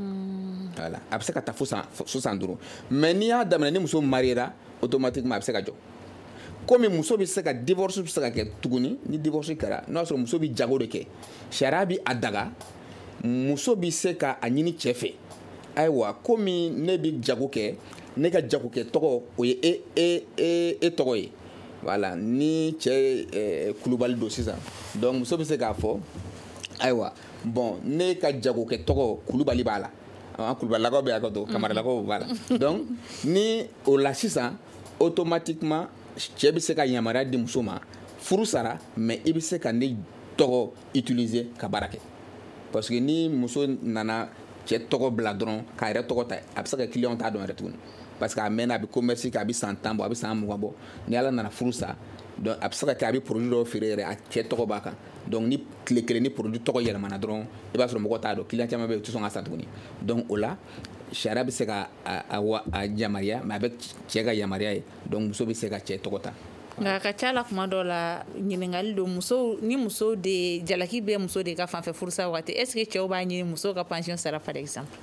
voilà a bɛ se ka taa fo san fo san duuru mais n'i y'a daminɛ ni muso mariera automatiquement a bɛ se ka jɔ komi muso bɛ se ka divorce bɛ se ka kɛ tuguni ni divorce kɛra n'o y'a sɔrɔ muso bɛ jago de kɛ sariya bɛ a daga muso bɛ se ka a ɲini cɛ fɛ ayiwa komi ne bɛ jago kɛ ne ka jagokɛ tɔgɔ o ye e e e e tɔgɔ ye voilà ni cɛ kulubali don sisan donc muso bɛ se k'a fɔ ayiwa bon ne ka jagokɛ tɔgɔ kulubali b'a la an kulubalilakaw bɛ yan ka to kamaralakaw b'a la donc ni o la sisan automatiquement cɛ bɛ se ka yamaruya di muso ma furu sara mais i bɛ se ka ne tɔgɔ utiliser ka baara kɛ parce que ni muso nana cɛ tɔgɔ bila dɔrɔn k'a yɛrɛ tɔgɔ ta a bɛ se ka client t'a dɔn yɛrɛ tuguni parce que a mɛnna a bɛ commerce kɛ a bɛ san tan bɔ a bɛ san mugan bɔ ni ala nana furu sa donc a bɛ se ka kɛ a bɛ produit dɔw feere yɛrɛ a cɛ tɔgɔ b'a kan donc ni tile kelen ni produit tɔgɔ yɛlɛmana dɔrɔn i b'a sɔrɔ mɔgɔ t'a dɔn client caman bɛ yen u tɛ sɔn ka san tuguni donc o la sariya bɛ se ka a yamaruya mais a bɛ cɛ ka yamaruya ye donc muso bɛ se ka cɛ tɔgɔ ta. nka a ka ca la kuma dɔw la ɲininkali don muso ni muso de jalaki bɛ muso de ka fanfɛ furusa waati est ce que cɛw b'a ɲini muso ka pension sara par exemple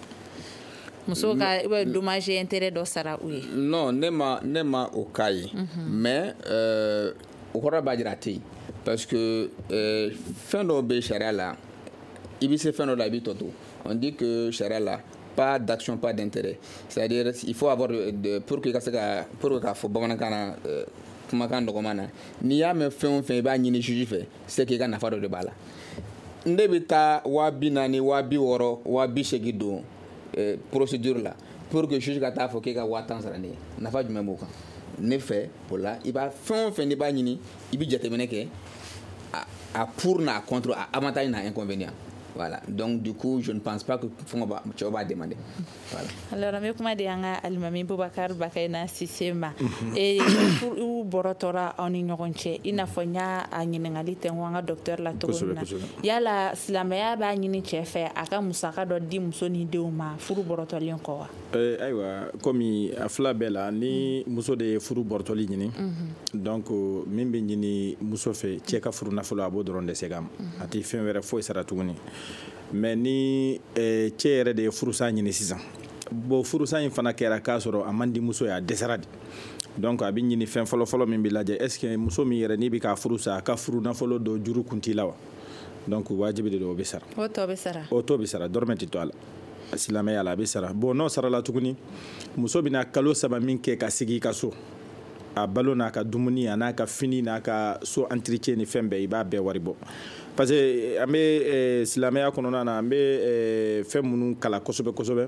muso ka dommage intérêt dɔ sara u ye. non ne ma ne ma o cas ye mais o kɔrɔ b'a jira a tɛ yen parce que fɛn dɔw bɛ sariya la i bɛ se fɛn dɔ la i bɛ tɔ to on dit que sariya la pas d'action pas d'intérêt c'est-à-dire il faut avoir de pour que ka se ka pour que ka fɔ bamanankan na kumakan dɔgɔman na n'i y'a mɛn fɛn o fɛn i b'a ɲini juge fɛ c'est que i ka nafa dɔ de b'a la ne bɛ taa waa bi naani waa bi wɔɔrɔ waa bi seegin don procédure la pour que juge ka taa fɔ k'e ka waa tan sara ne ye nafa jumɛn b'o kan ne fɛ o la i b'a fɛn o fɛn n'i b'a ɲini i bɛ jateminɛ kɛ a pour n'a contre a avantage n'a inconvénient. Voilà. Donc du coup, je ne pense pas que tu vas demander. Voilà. Alors, mais comment dire à Alimami Boubacar Bakaina Sissema et pour Borotora en ignorantie, il n'a pas nya à Ningali Tenwanga docteur la Togona. Yala Slamea ba Nini Chefe, Aka Musaka do di Musoni Deuma, Furu Borotolion Koa. Eh, aywa, comme Afla Bella, ni Muso de Furu Bortoli Nini. Donc, Mimbi Nini Muso fait, Tcheka Furu Nafolo Abo de Ronde Segam. Ati fin vera fo Saratuni. Mais ni cɛ yɛrɛ de ye furusa ɲini sisan bon furusa in fana kɛra k'a sɔrɔ a man di muso ye a dɛsɛra de donc a bɛ ɲini fɛn fɔlɔ fɔlɔ min bɛ lajɛ est ce que muso min yɛrɛ n'i bɛ k'a furusa a ka furu nafolo dɔ juru kun t'i la wa donc wajibi de don o bɛ sara o tɔ bɛ sara o tɔ bɛ sara dɔrɔmɛ tɛ to a la silamɛya la a bɛ sara bon n'o sarala tuguni muso bɛna kalo saba min kɛ ka segin i ka so a balo n'a ka dumuni a n'a ka fini n'a ka so entretien ni fɛn bɛɛ i b'a bɛɛ wari bɔ parce que an bɛ silamɛya kɔnɔna na an bɛ fɛn minnu kala kosɛbɛ kosɛbɛ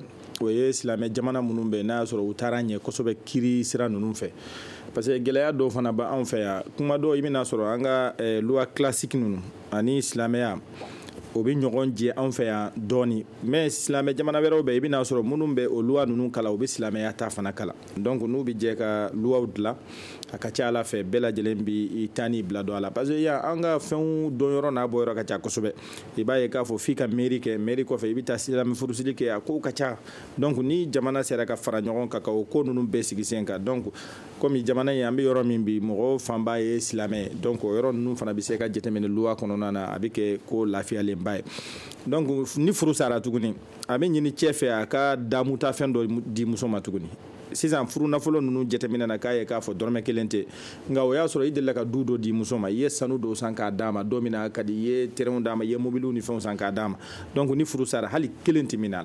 o ye silamɛ jamana minnu bɛ n'a y'a sɔrɔ u taara ɲɛ kosɛbɛ kiri sira ninnu fɛ parce que gɛlɛya dɔw fana bɛ anw fɛ yan kuma dɔw i bɛna sɔrɔ an ka loi classique ninnu ani silamɛya o bɛ ɲɔgɔn jɛ anw fɛ yan dɔɔni mais silamɛ jamana wɛrɛw bɛ i bɛna sɔrɔ minnu bɛ o loi ninnu kala u bɛ silamɛya ta fana kala donc n'u bɛ jɛ ka loi dilan a ka ca ala fɛ bɛɛ lajɛlen bi i taa ni bila don a la parce que yan an ka fɛnw dɔnyɔrɔ n'a bɔyɔrɔ ka ca kosɛbɛ i b'a ye k'a fɔ f'i ka mairie kɛ mairie kɔfɛ i bɛ taa silamɛ furusiri kɛ a kow ka ca donc ni jamana sera ka fara ɲɔgɔn kan ka o ko ninnu bɛɛ sigi sen kan donc komi jamana in an bɛ yɔrɔ min bi mɔgɔ fanba ye silamɛ ye donc o yɔrɔ ninnu fana bɛ se ka jateminɛ loi kɔnɔna na a bɛ kɛ ko lafiyalenba ye donc ni furu sara tuguni a bɛ ɲini cɛ fɛ a ka damuta fɛn dɔ di muso ma tuguni sisan furu nafolo ninnu jateminɛ na k'a ye k'a fɔ dɔrɔmɛ kelen tɛ nka o y'a sɔrɔ i delila ka du dɔ di muso ma i ye sanu dɔw san k'a d'a ma don min na ka di i ye terrain d'a ma i ye mobiliw ni fɛnw san k'a d'a ma donc ni furu sara hali kelen tɛ min a la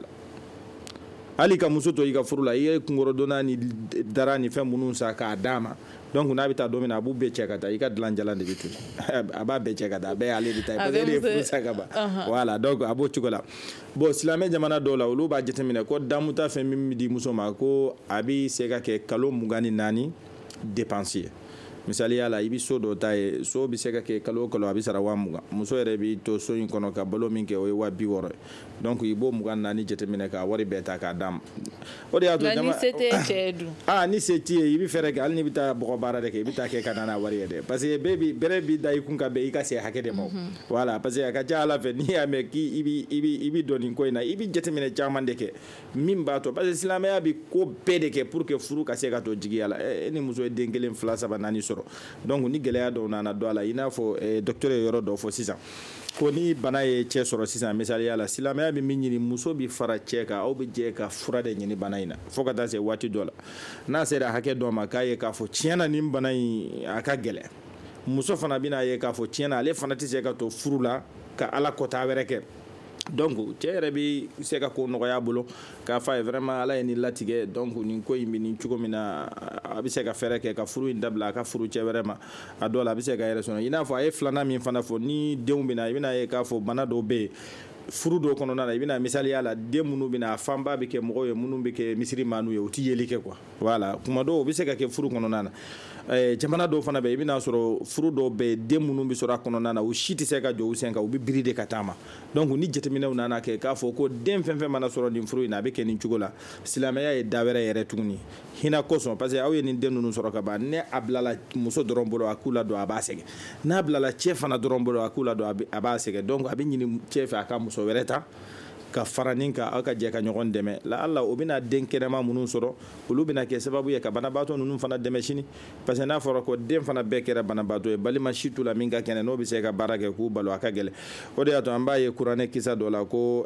hali ka muso to i ka furu la i ye kungorodonna ni dara ni fɛn minnu san k'a d'a ma donc n'a bɛ taa don min na a b'u bɛɛ cɛ ka taa i ka dilan jalan de bɛ to a b'a bɛɛ cɛ ka taa a bɛɛ y'ale de ta ye parce que ele ye furu sa ka ban voilà donc a b'o cogo la bon silamɛ jamana dɔw la olu b'a jateminɛ ko damuta fɛn min bɛ di muso ma ko a bɛ se ka kɛ kalo mugan ni naani dépense ye misaliya la i bɛ so dɔ ta ye so bɛ se ka kɛ kalo o kalo a bɛ sara waa mugan muso yɛrɛ bɛ to so in kɔnɔ ka balo min kɛ o ye waa bi wɔɔrɔ ye donc i b'o mugan naani jateminɛ ka wari bɛɛ ta k'a d'a ma o de y'a to jama ni se tɛ cɛ dun ah ni se t'i ye i bɛ fɛɛrɛ kɛ hali ni bɛ taa bɔgɔ baara de kɛ i bɛ taa kɛ ka na n'a wari ye dɛ parce que bɛɛ bi bɛrɛ bi da i kun ka bɛn i ka se hakɛ de ma voilà parce que a ka ca ala fɛ n'i y'a mɛn k'i i bɛ i bɛ i bɛ dɔn nin ko in na i bɛ jateminɛ caman de kɛ min b'a to parce que silamɛya bɛ ko bɛɛ de kɛ pour que furu ka se ka to jigiya la e ni muso ye den kelen fila saba naani sɔrɔ donc ni gɛlɛya dɔw nana don a la i n'a fɔ docteur ye yɔrɔ dɔ fɔ sisan ko ni bana ye cɛ sɔrɔ sisan misaliya la silamɛya bɛ min ɲini muso bɛ fara cɛ kan aw bɛ jɛ ka fura de ɲini bana in na fo ka taa se waati dɔ la n'a sera hakɛ dɔ ma k'a ye k'a fɔ tiɲɛna nin bana in a ka gɛlɛn muso fana bɛna ye k'a fɔ tiɲɛna ale fana tɛ se ka to furu la ka ala kɔta wɛrɛ kɛ donc cɛ yɛrɛ bɛ se ka ko nɔgɔya bolo k'a fɔ a ye vraiment ala ye nin latigɛ donc nin ko in bɛ nin cogo min na a bɛ se ka fɛɛrɛ kɛ ka furu in dabila a ka furu cɛ wɛrɛ ma a dɔw la a bɛ se ka yɛrɛ sɔrɔ i n'a fɔ a ye filanan min fana fɔ ni denw bɛ na i bɛna ye k'a fɔ bana dɔw bɛ yen furu dɔw kɔnɔna na i bɛna misaliya la den minnu bɛ na a fanba bɛ kɛ mɔgɔw ye minnu bɛ kɛ misiri maanu ye u tɛ yeli kɛ quoi voilà kuma dɔw o bɛ se ka kɛ furu kɔnɔna na jamana dɔw fana bɛ i bɛna sɔrɔ furu dɔw bɛ yen den minnu bɛ sɔrɔ a kɔnɔna na u si tɛ se ka jɔ u sen kan u bɛ biri de ka taama donc ni jateminɛw nana kɛ k'a fɔ ko den fɛn fɛn mana sɔrɔ nin furu in na a bɛ kɛ nin cogo la silamɛya ye da wɛrɛ yɛrɛ tuguni hinɛ kosɔn parce que aw ye nin den ninnu sɔrɔ ka ban ne a bilala muso dɔrɔn bolo a k'u la dɔn a b'a sɛgɛn n'a bilala cɛ fana dɔrɔn bolo a k'u la dɔn a b'a sɛgɛn donc a bɛ ɲini cɛ fɛ a ka muso wɛrɛ ta ka fara nin kan aw ka jɛ ka ɲɔgɔn dɛmɛ la ala o bɛna den kɛnɛma minnu sɔrɔ olu bɛna kɛ sababu ye ka banabaatɔ ninnu fana dɛmɛ sini parce que n'a fɔra ko den fana bɛɛ kɛra banabaatɔ ye balima si t'u la min ka kɛnɛ n'o bɛ se ka baara kɛ k'u balo a ka gɛlɛn o de y'a to an b'a ye kuranɛ kisa dɔ la ko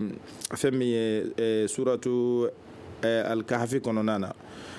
fɛn min ye suratu alikahafi kɔnɔna na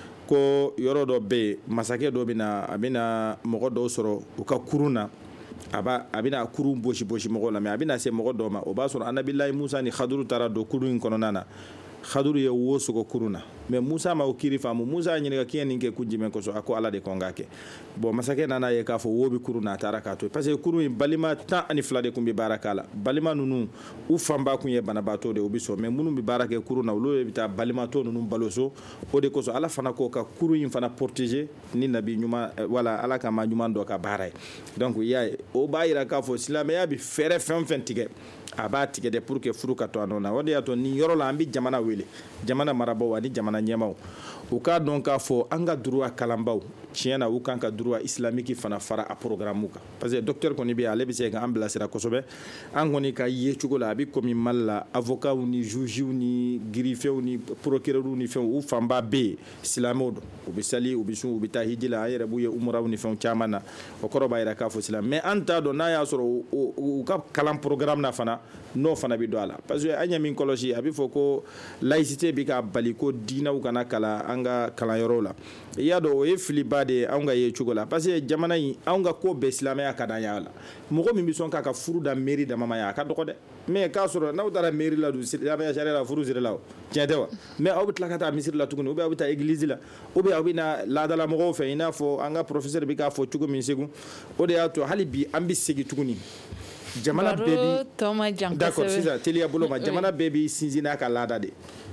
ko yɔrɔ dɔ bɛ yen masakɛ dɔ bɛ na a bɛna mɔgɔ dɔw sɔrɔ u ka kurun na a bɛna kurun bosi bosi mɔgɔw la mais a bɛna se mɔgɔ dɔw ma o b'a sɔrɔ anabilayi musa ni khaduru taara don kurun in kɔnɔna na khaduru ye wo sogo kurun na mais musa ma o kiri faamu musa y'a ɲininka k'i ye nin kɛ kun jumɛn kosɔn a ko ala de ko n k'a kɛ bon masakɛ nana ye k'a fɔ wo bɛ kurun na a taara k'a to parce que kurun in balima tan ani fila de tun bɛ baara k'a la balima ninnu u fanba tun ye banabaatɔ de u bɛ sɔn mais minnu bɛ baara kɛ kurun na olu de bɛ taa balimatɔ ninnu balo so o de kosɔn ala fana ko ka kurun in fana protéger ni nabi ɲuman wala ala ka maa ɲuman dɔ ka baara ye donc i y'a ye o b'a jira k'a fɔ silamɛya bɛ fɛɛrɛ fɛn fɛn tigɛ a b'a tigɛ de pour que furu ka to a nɔ na o de y'a to nin yɔrɔ la an bɛ jamana wele jamana marabaaw ani jamana ɲɛmaaw u k'a dɔn k'a fɔ an ka duruwa kalanbaaw tiɲɛ na u kan ka duruwa islamiki fana fara a programme kan parce que docteur kɔni bɛ yen ale bɛ se k'an bilasira kosɛbɛ an kɔni ka ye cogo la a bɛ komi mali la avocats ni juges ni greffeurs ni procureurs ni fɛnw u fanba bɛ yen silamɛw don u bɛ sali u bɛ sun u bɛ taa hiji la an yɛrɛ b'u ye umaraw ni fɛnw caman na o kɔrɔ b'a jira k'a fɔ silamɛ mais an t'a dɔn n'a y'a sɔrɔ u ka kalan programme na fana n'o fana bɛ don a la parce que an ye min kɔlɔsi a bɛ fɔ ko laïcité bɛ ka bali ko diinɛw kana kalan an ka kalanyɔrɔw la i y'a dɔn o ye filiba de ye anw ka ye cogo la parce que jamana in anw ka ko bɛɛ silamɛya ka d'an ye a la mɔgɔ min bɛ sɔn k'a ka furu da mairie dama ma ye a ka dɔgɔ dɛ mais k'a sɔrɔ n'aw taara mairie la dun silamɛya sariya la furu siri la o tiɲɛ tɛ wa mais aw bɛ tila ka taa misiri la tuguni ou bien aw bɛ taa église la ou bien aw bɛ na laadala mɔgɔw fɛ i n'a fɔ an ka professeur bɛ k'a fɔ cogo min segu o de y'a to hali bi an bɛ segin tuguni jamana bɛɛ bi d'accord sisan teliya bolo ma jamana bɛɛ bi sinsin n'a ka laada de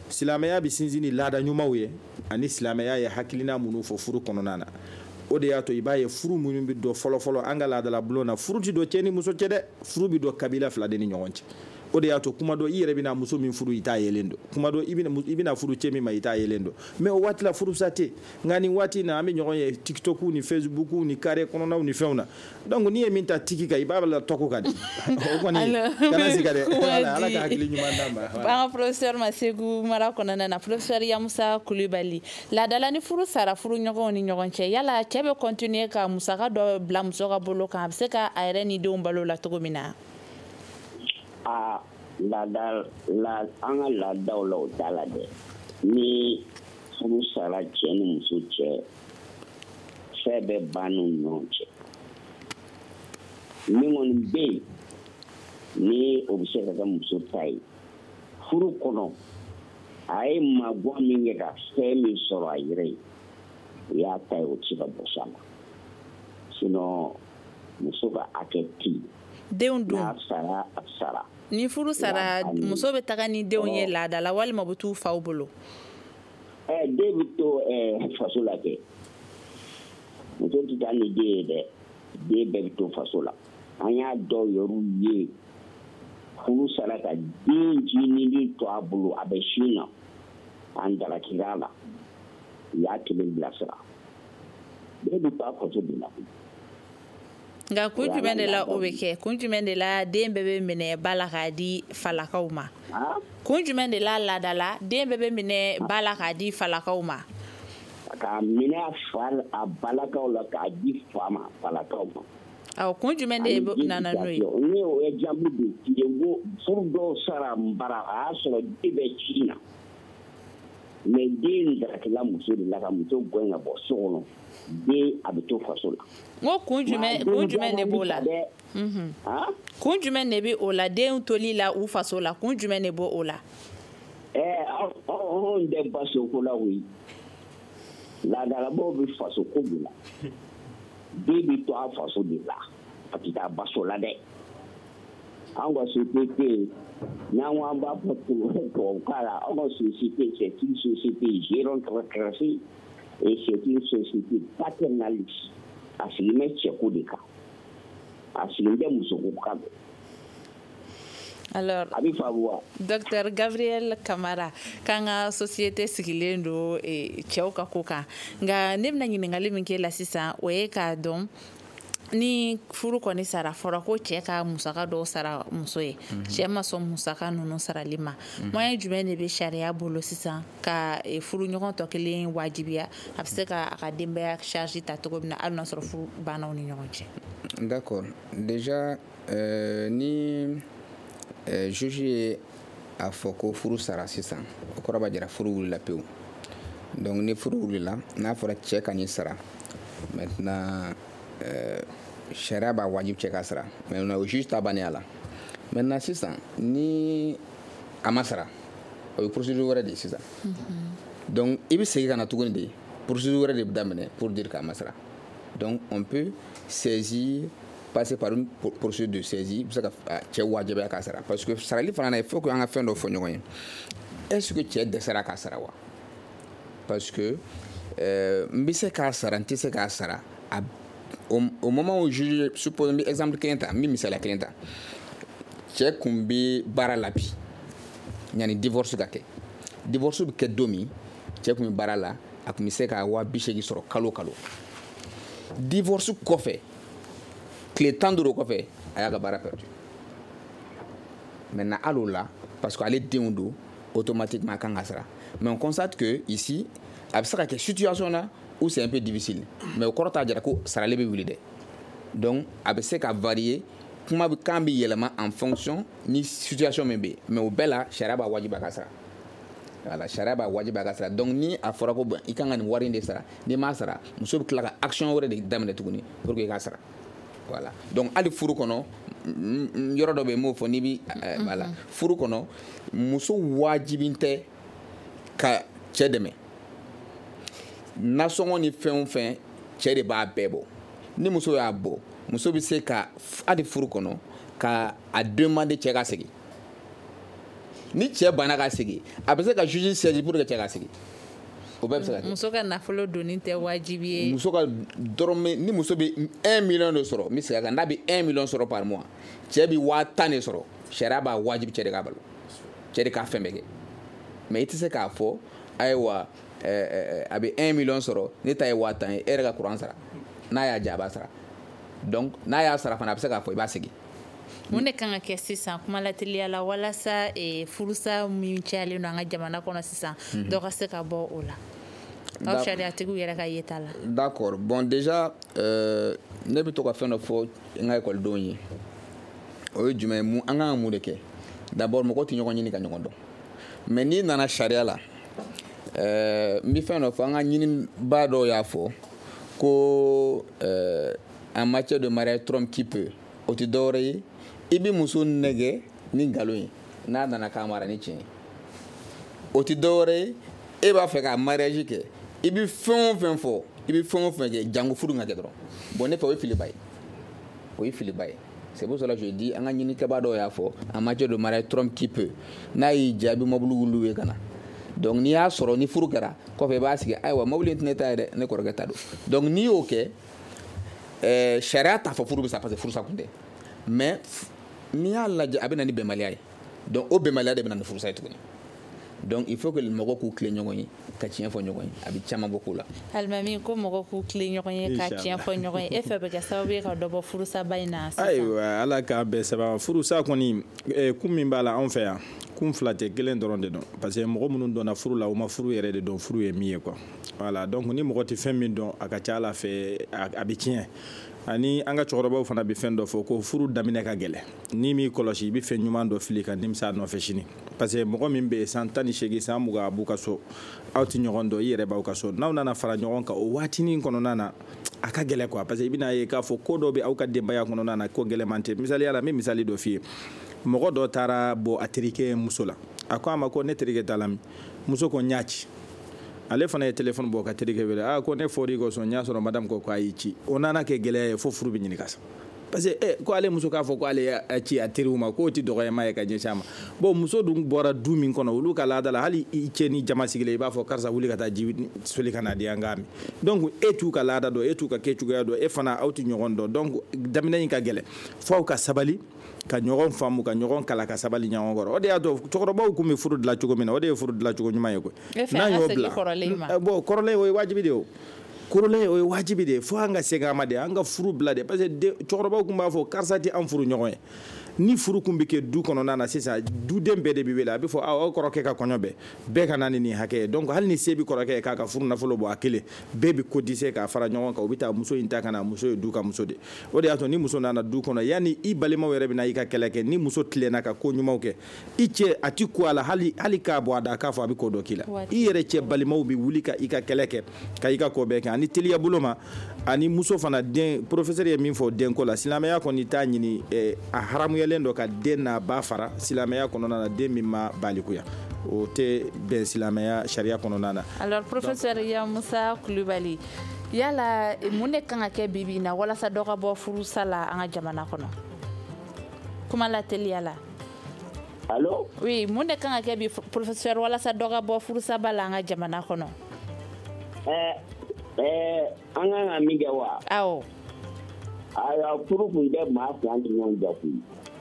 silamɛya bi sinsin ni laada ɲumanw ye ani silamɛya ye hakilina minnu fɔ furu kɔnɔna na o de y'a to i b'a ye furu minnu bi dɔ fɔlɔfɔlɔ an ka laadala bulon na furu ti dɔ cɛ ni muso cɛ dɛ furu bi dɔ kabila fila de ni ɲɔgɔn cɛ o de y'a to kuma dɔ i yɛrɛ bɛna muso min furu i t'a yelen don kuma dɔ i bɛna furu cɛ min ma i t'a yelen don mais o waati la furusa tɛ nka nin waati na an bɛ ɲɔgɔn ye tiktoku ni facebooku ni kare kɔnɔnaw ni fɛnw na donc n'i ye min ta tigi kan i b'a la tɔgɔ kan di o kɔni kana siga dɛ ala ka hakili ɲuman d'a ma an ka professeur ma segu mara kɔnɔna na professeur Yamusa Kulibali laadala ni furu sara furu ɲɔgɔnw ni ɲɔgɔn cɛ yala cɛ bɛ continuer ka musaka dɔ bila muso ka bolo kan a bɛ se ka a yɛrɛ ni denw balo la cogo min na a laada la an ka laadaw la o t'a la dɛ ni furu sara cɛ ni muso cɛ fɛn bɛ ban n'u ɲɔgɔn cɛ min kɔni bɛ yen ni o bɛ se ka kɛ muso ta ye furu kɔnɔ a ye magoya min kɛ ka fɛn min sɔrɔ a yɛrɛ ye o y'a ta ye o tɛ se ka bɔ sa la sinon muso ka hakɛ ti denw dun n'a sara a sara ni furu sara muso bɛ taga ni denw ye laada la walima bɛ t'u faw bolo ɛɛ den bɛ to ɛɛ faso la kɛ muso tɛ taa ni den ye dɛ den bɛɛ bɛ to faso la an y'a dɔw yɛrɛw ye furu sara ka den ɲinini to a bolo a bɛ sin na an jalakira la u y'a kelen bilasira den bɛ to a faso de la nka kun jumɛn de la o bɛ kɛ kun jumɛn de la den bɛɛ bɛ minɛ ba la k'a di falakaw ma kun jumɛn de la laada la den bɛɛ bɛ minɛ ba la k'a di falakaw ma k'a minɛ a balakaw la k'a di fa ma falakaw ma awɔ kun jumɛn de nana n'o ye ne y'o exemple de f'i ye n ko furu dɔw sara n bara a y'a sɔrɔ den bɛ ci na mais den darakila muso de la ka muso gɛn ka bɔ so kɔnɔ den a bɛ to faso la n ko kun jumɛn kun jumɛn de b'o la kun jumɛn de bɛ o la denw toli la u faso la kun jumɛn de b'o la ɛɛ anw tɛ baso ko la koyi laadalabaw bɛ faso ko de la den bɛ to a faso de la a tɛ taa baso la dɛ anw ka société n'an ko an b'a fɔ tubabukan la anw ka société c'est une société gérontocratie et c'est une société paternaliste a sigilen bɛ cɛko de kan a sigilen tɛ musoko kan alors a bɛ faamu wa docteur Gabriel Kamara k'an ka société sigilen don cɛw ka ko kan nka ne bɛna ɲininkali min kɛ la sisan o ye k'a dɔn ni furu kɔni sara fɔra ko cɛ ka musaka dɔw sara muso ye cɛ ma sɔn musaka ninnu sarali ma moyen jumɛn de bɛ sariya bolo sisan ka furu ɲɔgɔn tɔ kelen wajibiya a bɛ se ka a ka denbaya charge ta cogo min na hali n'a sɔrɔ furu bannaw ni ɲɔgɔn cɛ d'accord déjà euh, ni euh, juge ye a fɔ ko furu sara sisan o kɔrɔ b'a jira furu wulila pewu donc ni furu wulila n'a fɔra cɛ ka n'i sara maintenant euh, sariya b'a wajibi cɛ ka sara maintenant o juge ta bannen a la maintenant sisan ni a ma sara o ye procédure wɛrɛ de ye sisan donc i bɛ segin ka na tuguni de procédure wɛrɛ de bɛ daminɛ pour dire k'a ma sara donc on peut saisir passer par une procédure de saisie bɛ se ka cɛ wajibiya k'a sara parce que sarali fana na il faut que an ka fɛn dɔ fɔ ɲɔgɔn ye est-ce que cɛ dɛsɛra k'a sara wa parce que euh, n bɛ se k'a sara n tɛ se k'a sara a Au, au moment où je suppose un exemple kelen ta min misala kelen ta cɛ kun bɛ baara la bi yanni divorce ka kɛ divorce bɛ kɛ don min cɛ kun bɛ baara la a kun bɛ se ka wa bi seegin sɔrɔ kalo kalo divorce kɔfɛ tile tan duuru kɔfɛ a y'a ka baara perdu maintenant hali o la parce que ale denw don automatiquement a kan ka sara mais on constate que ici a bɛ se ka kɛ situation na où c'est un peu difficile mais o kɔrɔ t'a jira ko sarali bɛ wuli dɛ donc a bɛ se ka varier kuma bɛ kan bɛ yɛlɛma en fonction ni situation min bɛ yen mais o bɛɛ la sariya b'a wajibi ka sara voilà sariya b'a wajibi ka sara donc ni a fɔra ko bon i kan ka nin wari in de sara n'i m'a sara muso bɛ tila ka action wɛrɛ de daminɛ tuguni pour que i ka sara voilà donc hali furu kɔnɔ yɔrɔ dɔ bɛ yen n m'o fɔ n'i bɛ voilà furu kɔnɔ muso wajibi tɛ ka cɛ dɛmɛ nasɔngɔ ni fɛn o fɛn cɛ de b'a bɛɛ bɔ ni muso y'a bɔ muso bɛ se ka hali furu kɔnɔ ka a demander cɛ ka segin ni cɛ banna ka sigi a bɛ se ka juge siège pour que cɛ ka sigi o bɛɛ bɛ se ka kɛ muso ka nafolo doni tɛ wajibi ye muso ka dɔrɔmɛ ni muso bɛ un million de sɔrɔ n bɛ segin a kan n'a bɛ un million sɔrɔ par mois cɛ bɛ waa tan de sɔrɔ sariya b'a wajibi cɛ de k'a balo cɛ de k'a fɛn bɛɛ kɛ mais i tɛ se k'a fɔ ayiwa a bɛ un million sɔrɔ ne ta ye waa tan ye e yɛrɛ ka courant sara n'a y'a diya a b'a sara donc n'a y'a sara fana a bɛ se k'a fɔ i b'a sigi mun de kan ka kɛ sisan kuma lateliya la walasa furusa min cayalen don an ka jamana kɔnɔ sisan dɔ ka se ka bɔ o la aw sariyatigiw yɛrɛ ka yeta la d'accord bon déjà ne bɛ to ka fɛn dɔ fɔ n ka ekɔlidenw ye o ye jumɛn ye an kan ka mun de kɛ d'abord mɔgɔw tɛ ɲɔgɔn ɲini ka ɲɔgɔn dɔn mais n'i nana sariya la n bɛ fɛn dɔ fɔ an ka ɲinibaa dɔw y'a fɔ ko en matière de mariage trompe qui peut o tɛ dɔwɛrɛ ye i bɛ muso nɛgɛ ni nkalon ye n'a nana k'a mara ni tiɲɛ ye o tɛ dɔwɛrɛ ye e b'a fɛ ka mariage kɛ i bɛ fɛn o fɛn fɔ i bɛ fɛn o fɛn kɛ jango furu ka kɛ dɔrɔn bon ne fɛ o ye filiba ye o ye filiba ye c'est pour cela que je dis an ka ɲinikɛbaa dɔw y'a fɔ en matière de mariage trompe qui peut n'a y'i diya i bɛ mobili wuli ye ka na donc n'i y'a sɔrɔ ni furu kɛra kɔfɛ i b'a sigi ayiwa mobili in tɛ ne ta ye dɛ ne kɔrɔkɛ ta don donc n'i y'o kɛ ɛɛ sariya t'a fɔ furu bɛ sa parce que furu sa kun tɛ mais n'i y'a lajɛ a bɛ na ni bɛnbaliya ye donc o bɛnbaliya de bɛ na ni furusa ye tuguni donc il faut que mɔgɔw k'u tile ɲɔgɔn ye ka tiɲɛ fɔ ɲɔgɔn ye a bɛ caman bɔ ko la alimami ko mɔgɔw k'u tile ɲɔgɔn ye ka tiɲɛ fɔ ɲɔgɔn ye e fɛ bɛ kɛ sababu ye ka dɔ bɔ furusaba in na sisan ayiwa ala k'a bɛɛ sababa furusa kɔni kun min b'a la anw fɛ yan kun fila tɛ kelen dɔrɔn de dɔn parce que mɔgɔ minnu dɔnna furu la o ma furu yɛrɛ de dɔn furu ye min ye quoi voilà donc ni mɔgɔ tɛ fɛn min dɔn a ka ca ala fɛ a bɛ tiɲɛ ani an ka cɛkɔrɔbaw fana bɛ fɛn dɔ fɔ ko furu daminɛ ka gɛlɛn ni m'i kɔlɔsi i bɛ fɛn ɲuman dɔ fili ka nimisa a nɔfɛ sini parce que mɔgɔ min bɛ yen san tan ni seegin san mugan a b'u ka so aw tɛ ɲɔgɔn dɔn i yɛrɛ b'aw ka so n'aw nana fara ɲɔgɔn kan o waatinin kɔnɔna na a ka gɛlɛn quoi parce que i bɛna ye k'a fɔ ko dɔ bɛ aw ka denbaya kɔnɔna na ko gɛlɛman tɛ misaliya la n bɛ misali dɔ f'i ye mɔgɔ dɔ taara bɔ a terikɛ muso la a ko a ma ko ne terikɛ t'a la min muso ko n y'a ci ale fana ye téléphone bɔ ka terikɛ wele a ko ne fɔr'i kosɔn n y'a sɔrɔ madame ko k'a y'i ci o nana kɛ gɛlɛya ye fo furu bɛ ɲini ka sa parce que eh, ko ale muso k'a fɔ ko ale y'a ci a teriw ma k'o tɛ dɔgɔyama ye ka ɲɛsin a ma bon muso dun bɔra du min kɔnɔ olu ka laada la hali i cɛ ni jama sigilen i b'a fɔ karisa wuli ka taa ji soli ka na di an k'a min donc e t'u ka laada dɔn e t'u ka kɛcogoya dɔn e fana aw tɛ ɲɔgɔn dɔn donc daminɛ in ka gɛlɛn fo aw ka sabali ka ɲɔgɔn faamu ka ɲɔgɔn kala ka sabali ɲɔgɔn kɔrɔ o de y'a to cɛkɔrɔbaw tun bɛ furu dilan cogo min na o de ye furu dilan cogo ɲuman ye koyi n'an y'o bila bon kɔrɔlen o ye wajibi de ye o kɔrɔlen o ye wajibi de ye fo an ka segin a ma de an ka furu bila de parce que cɛkɔrɔbaw tun b'a fɔ karisa tɛ an furu ɲɔgɔn ye ni furu kun bɛ kɛ du kɔnɔna na sisan duden bɛɛ de bɛ wele a bɛ fɔ aw kɔrɔkɛ ka kɔɲɔ bɛɛ bɛɛ ka na ni nin hakɛ ye donc hali ni se bɛ kɔrɔkɛ ye k'a ka furu nafolo bɔ a kelen bɛɛ bɛ cotiser k'a fara ɲɔgɔn kan u bɛ taa muso in ta ka na muso ye du ka muso de o de y'a to ni muso nana du kɔnɔ yanni i balimaw yɛrɛ bɛ na i ka kɛlɛ kɛ ni muso tilenna ka ko ɲumanw kɛ i cɛ a ti ko a la hali hali k'a bɔ a da k'a fɔ a bɛ ko dɔ k'i la i yɛrɛ cɛ balimaw bɛ wuli ka i ka kɛlɛ kɛ ka i ka ko bɛɛ kɛ ani teliya bolo ma ani muso fana den professeur ye min fɔ denko la silamɛya kɔni t'a ɲini a haramuyalen dɔ ka den n'a ba fara silamɛya kɔnɔna na den min ma balikuya o tɛ bɛn silamɛya sariya kɔnɔna na. alors professeur Yamusa Kulibali yala mun de kan ka kɛ bi bi in na walasa dɔ ka bɔ furusa la an ka jamana kɔnɔ kuma la teliya la. allo. oui mun de kan ka kɛ bi professeur walasa dɔ ka bɔ furusaba la an ka jamana kɔnɔ. ɛɛ ɛɛ an kan ka min kɛ wa. awɔ. ayiwa furu kun tɛ maa fila ni ɲɔgɔn jate.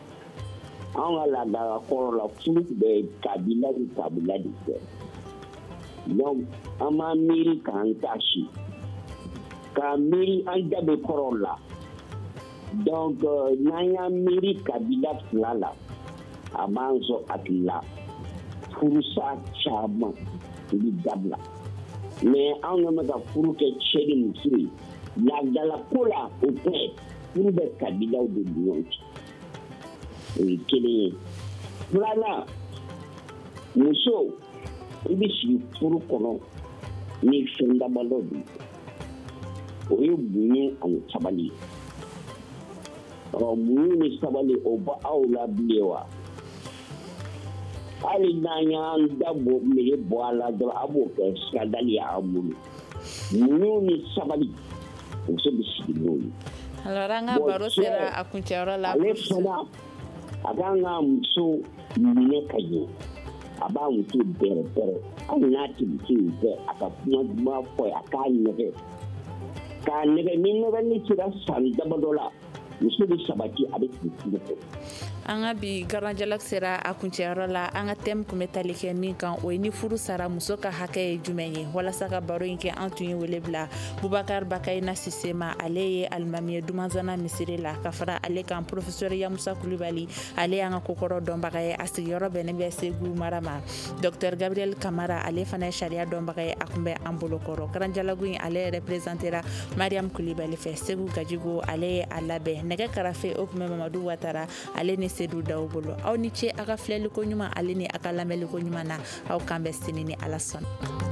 an ka laadala kɔrɔ la furu bɛ kabila ni kabila de kɛ donc an b'an miiri k'an ta si k'an miiri an da bɛ kɔrɔ la donc n'an y'an miiri kabila fila la a b'an sɔn hakili la furusa caman bɛ dabila mais an ka mɛ ka furu kɛ cɛ ni muso ye laadala ko la o tɛ furu bɛ kabilaw de ni ɲɔgɔn cɛ. o ye kelen ye filanan muso i bɛ sigi furu kɔnɔ ni fɛn damadɔ de o ye bonya ani sabali ye ɔ bonya ni sabali o bɛ aw la bilen wa hali n'an y'an da bɔ mege bɔ a la dɔrɔn a b'o kɛ skandali y'an bolo bonya ni sabali muso bɛ sigi n'o ye. alors an ka baro sera a kuncɛyɔrɔ la. ale fana a kan ka muso minɛ ka ɲɛ a b'a muso bɛrɛ bɛrɛ hali n'a tɛ muso in fɛ a ka kuma duman fɔ a k'a nɛgɛ k'a nɛgɛ ni nɛgɛni sera san dama dɔ la muso bɛ sabati a bɛ sigi furu kɔnɔ. An ka bi Garanjalak sera a kuncɛyɔrɔ la. An ka thème kun bɛ tali kɛ min kan o ye ni furu sara muso ka hakɛ ye jumɛn ye. Walasa ka baro in kɛ an tun ye wele bila Bubakar Bakayina Sise ma. Ale ye alimami ye Dumanzana misiri la ka fara ale kan professeur Yamusa Kulibali. Ale y'an ka kokɔrɔ dɔnbaga ye a sigiyɔrɔ bɛnnen bɛ Segu mara ma. Docteur Gabriel Kamara ale fana ye sariya dɔnbaga ye a kun bɛ an bolokɔrɔ. Garanjalago in ale représentera Mariam Kulibali fɛ Segu Gajigo ale ye a labɛn. Nɛgɛ karafe o kun bɛ Mamadu Watara ale ni Seydou Daw bolo. Aw ni ce a ka filɛliko ɲuman ale ni a ka lamɛnliko ɲuman na. Aw kan bɛ sini ni Ala sɔnna.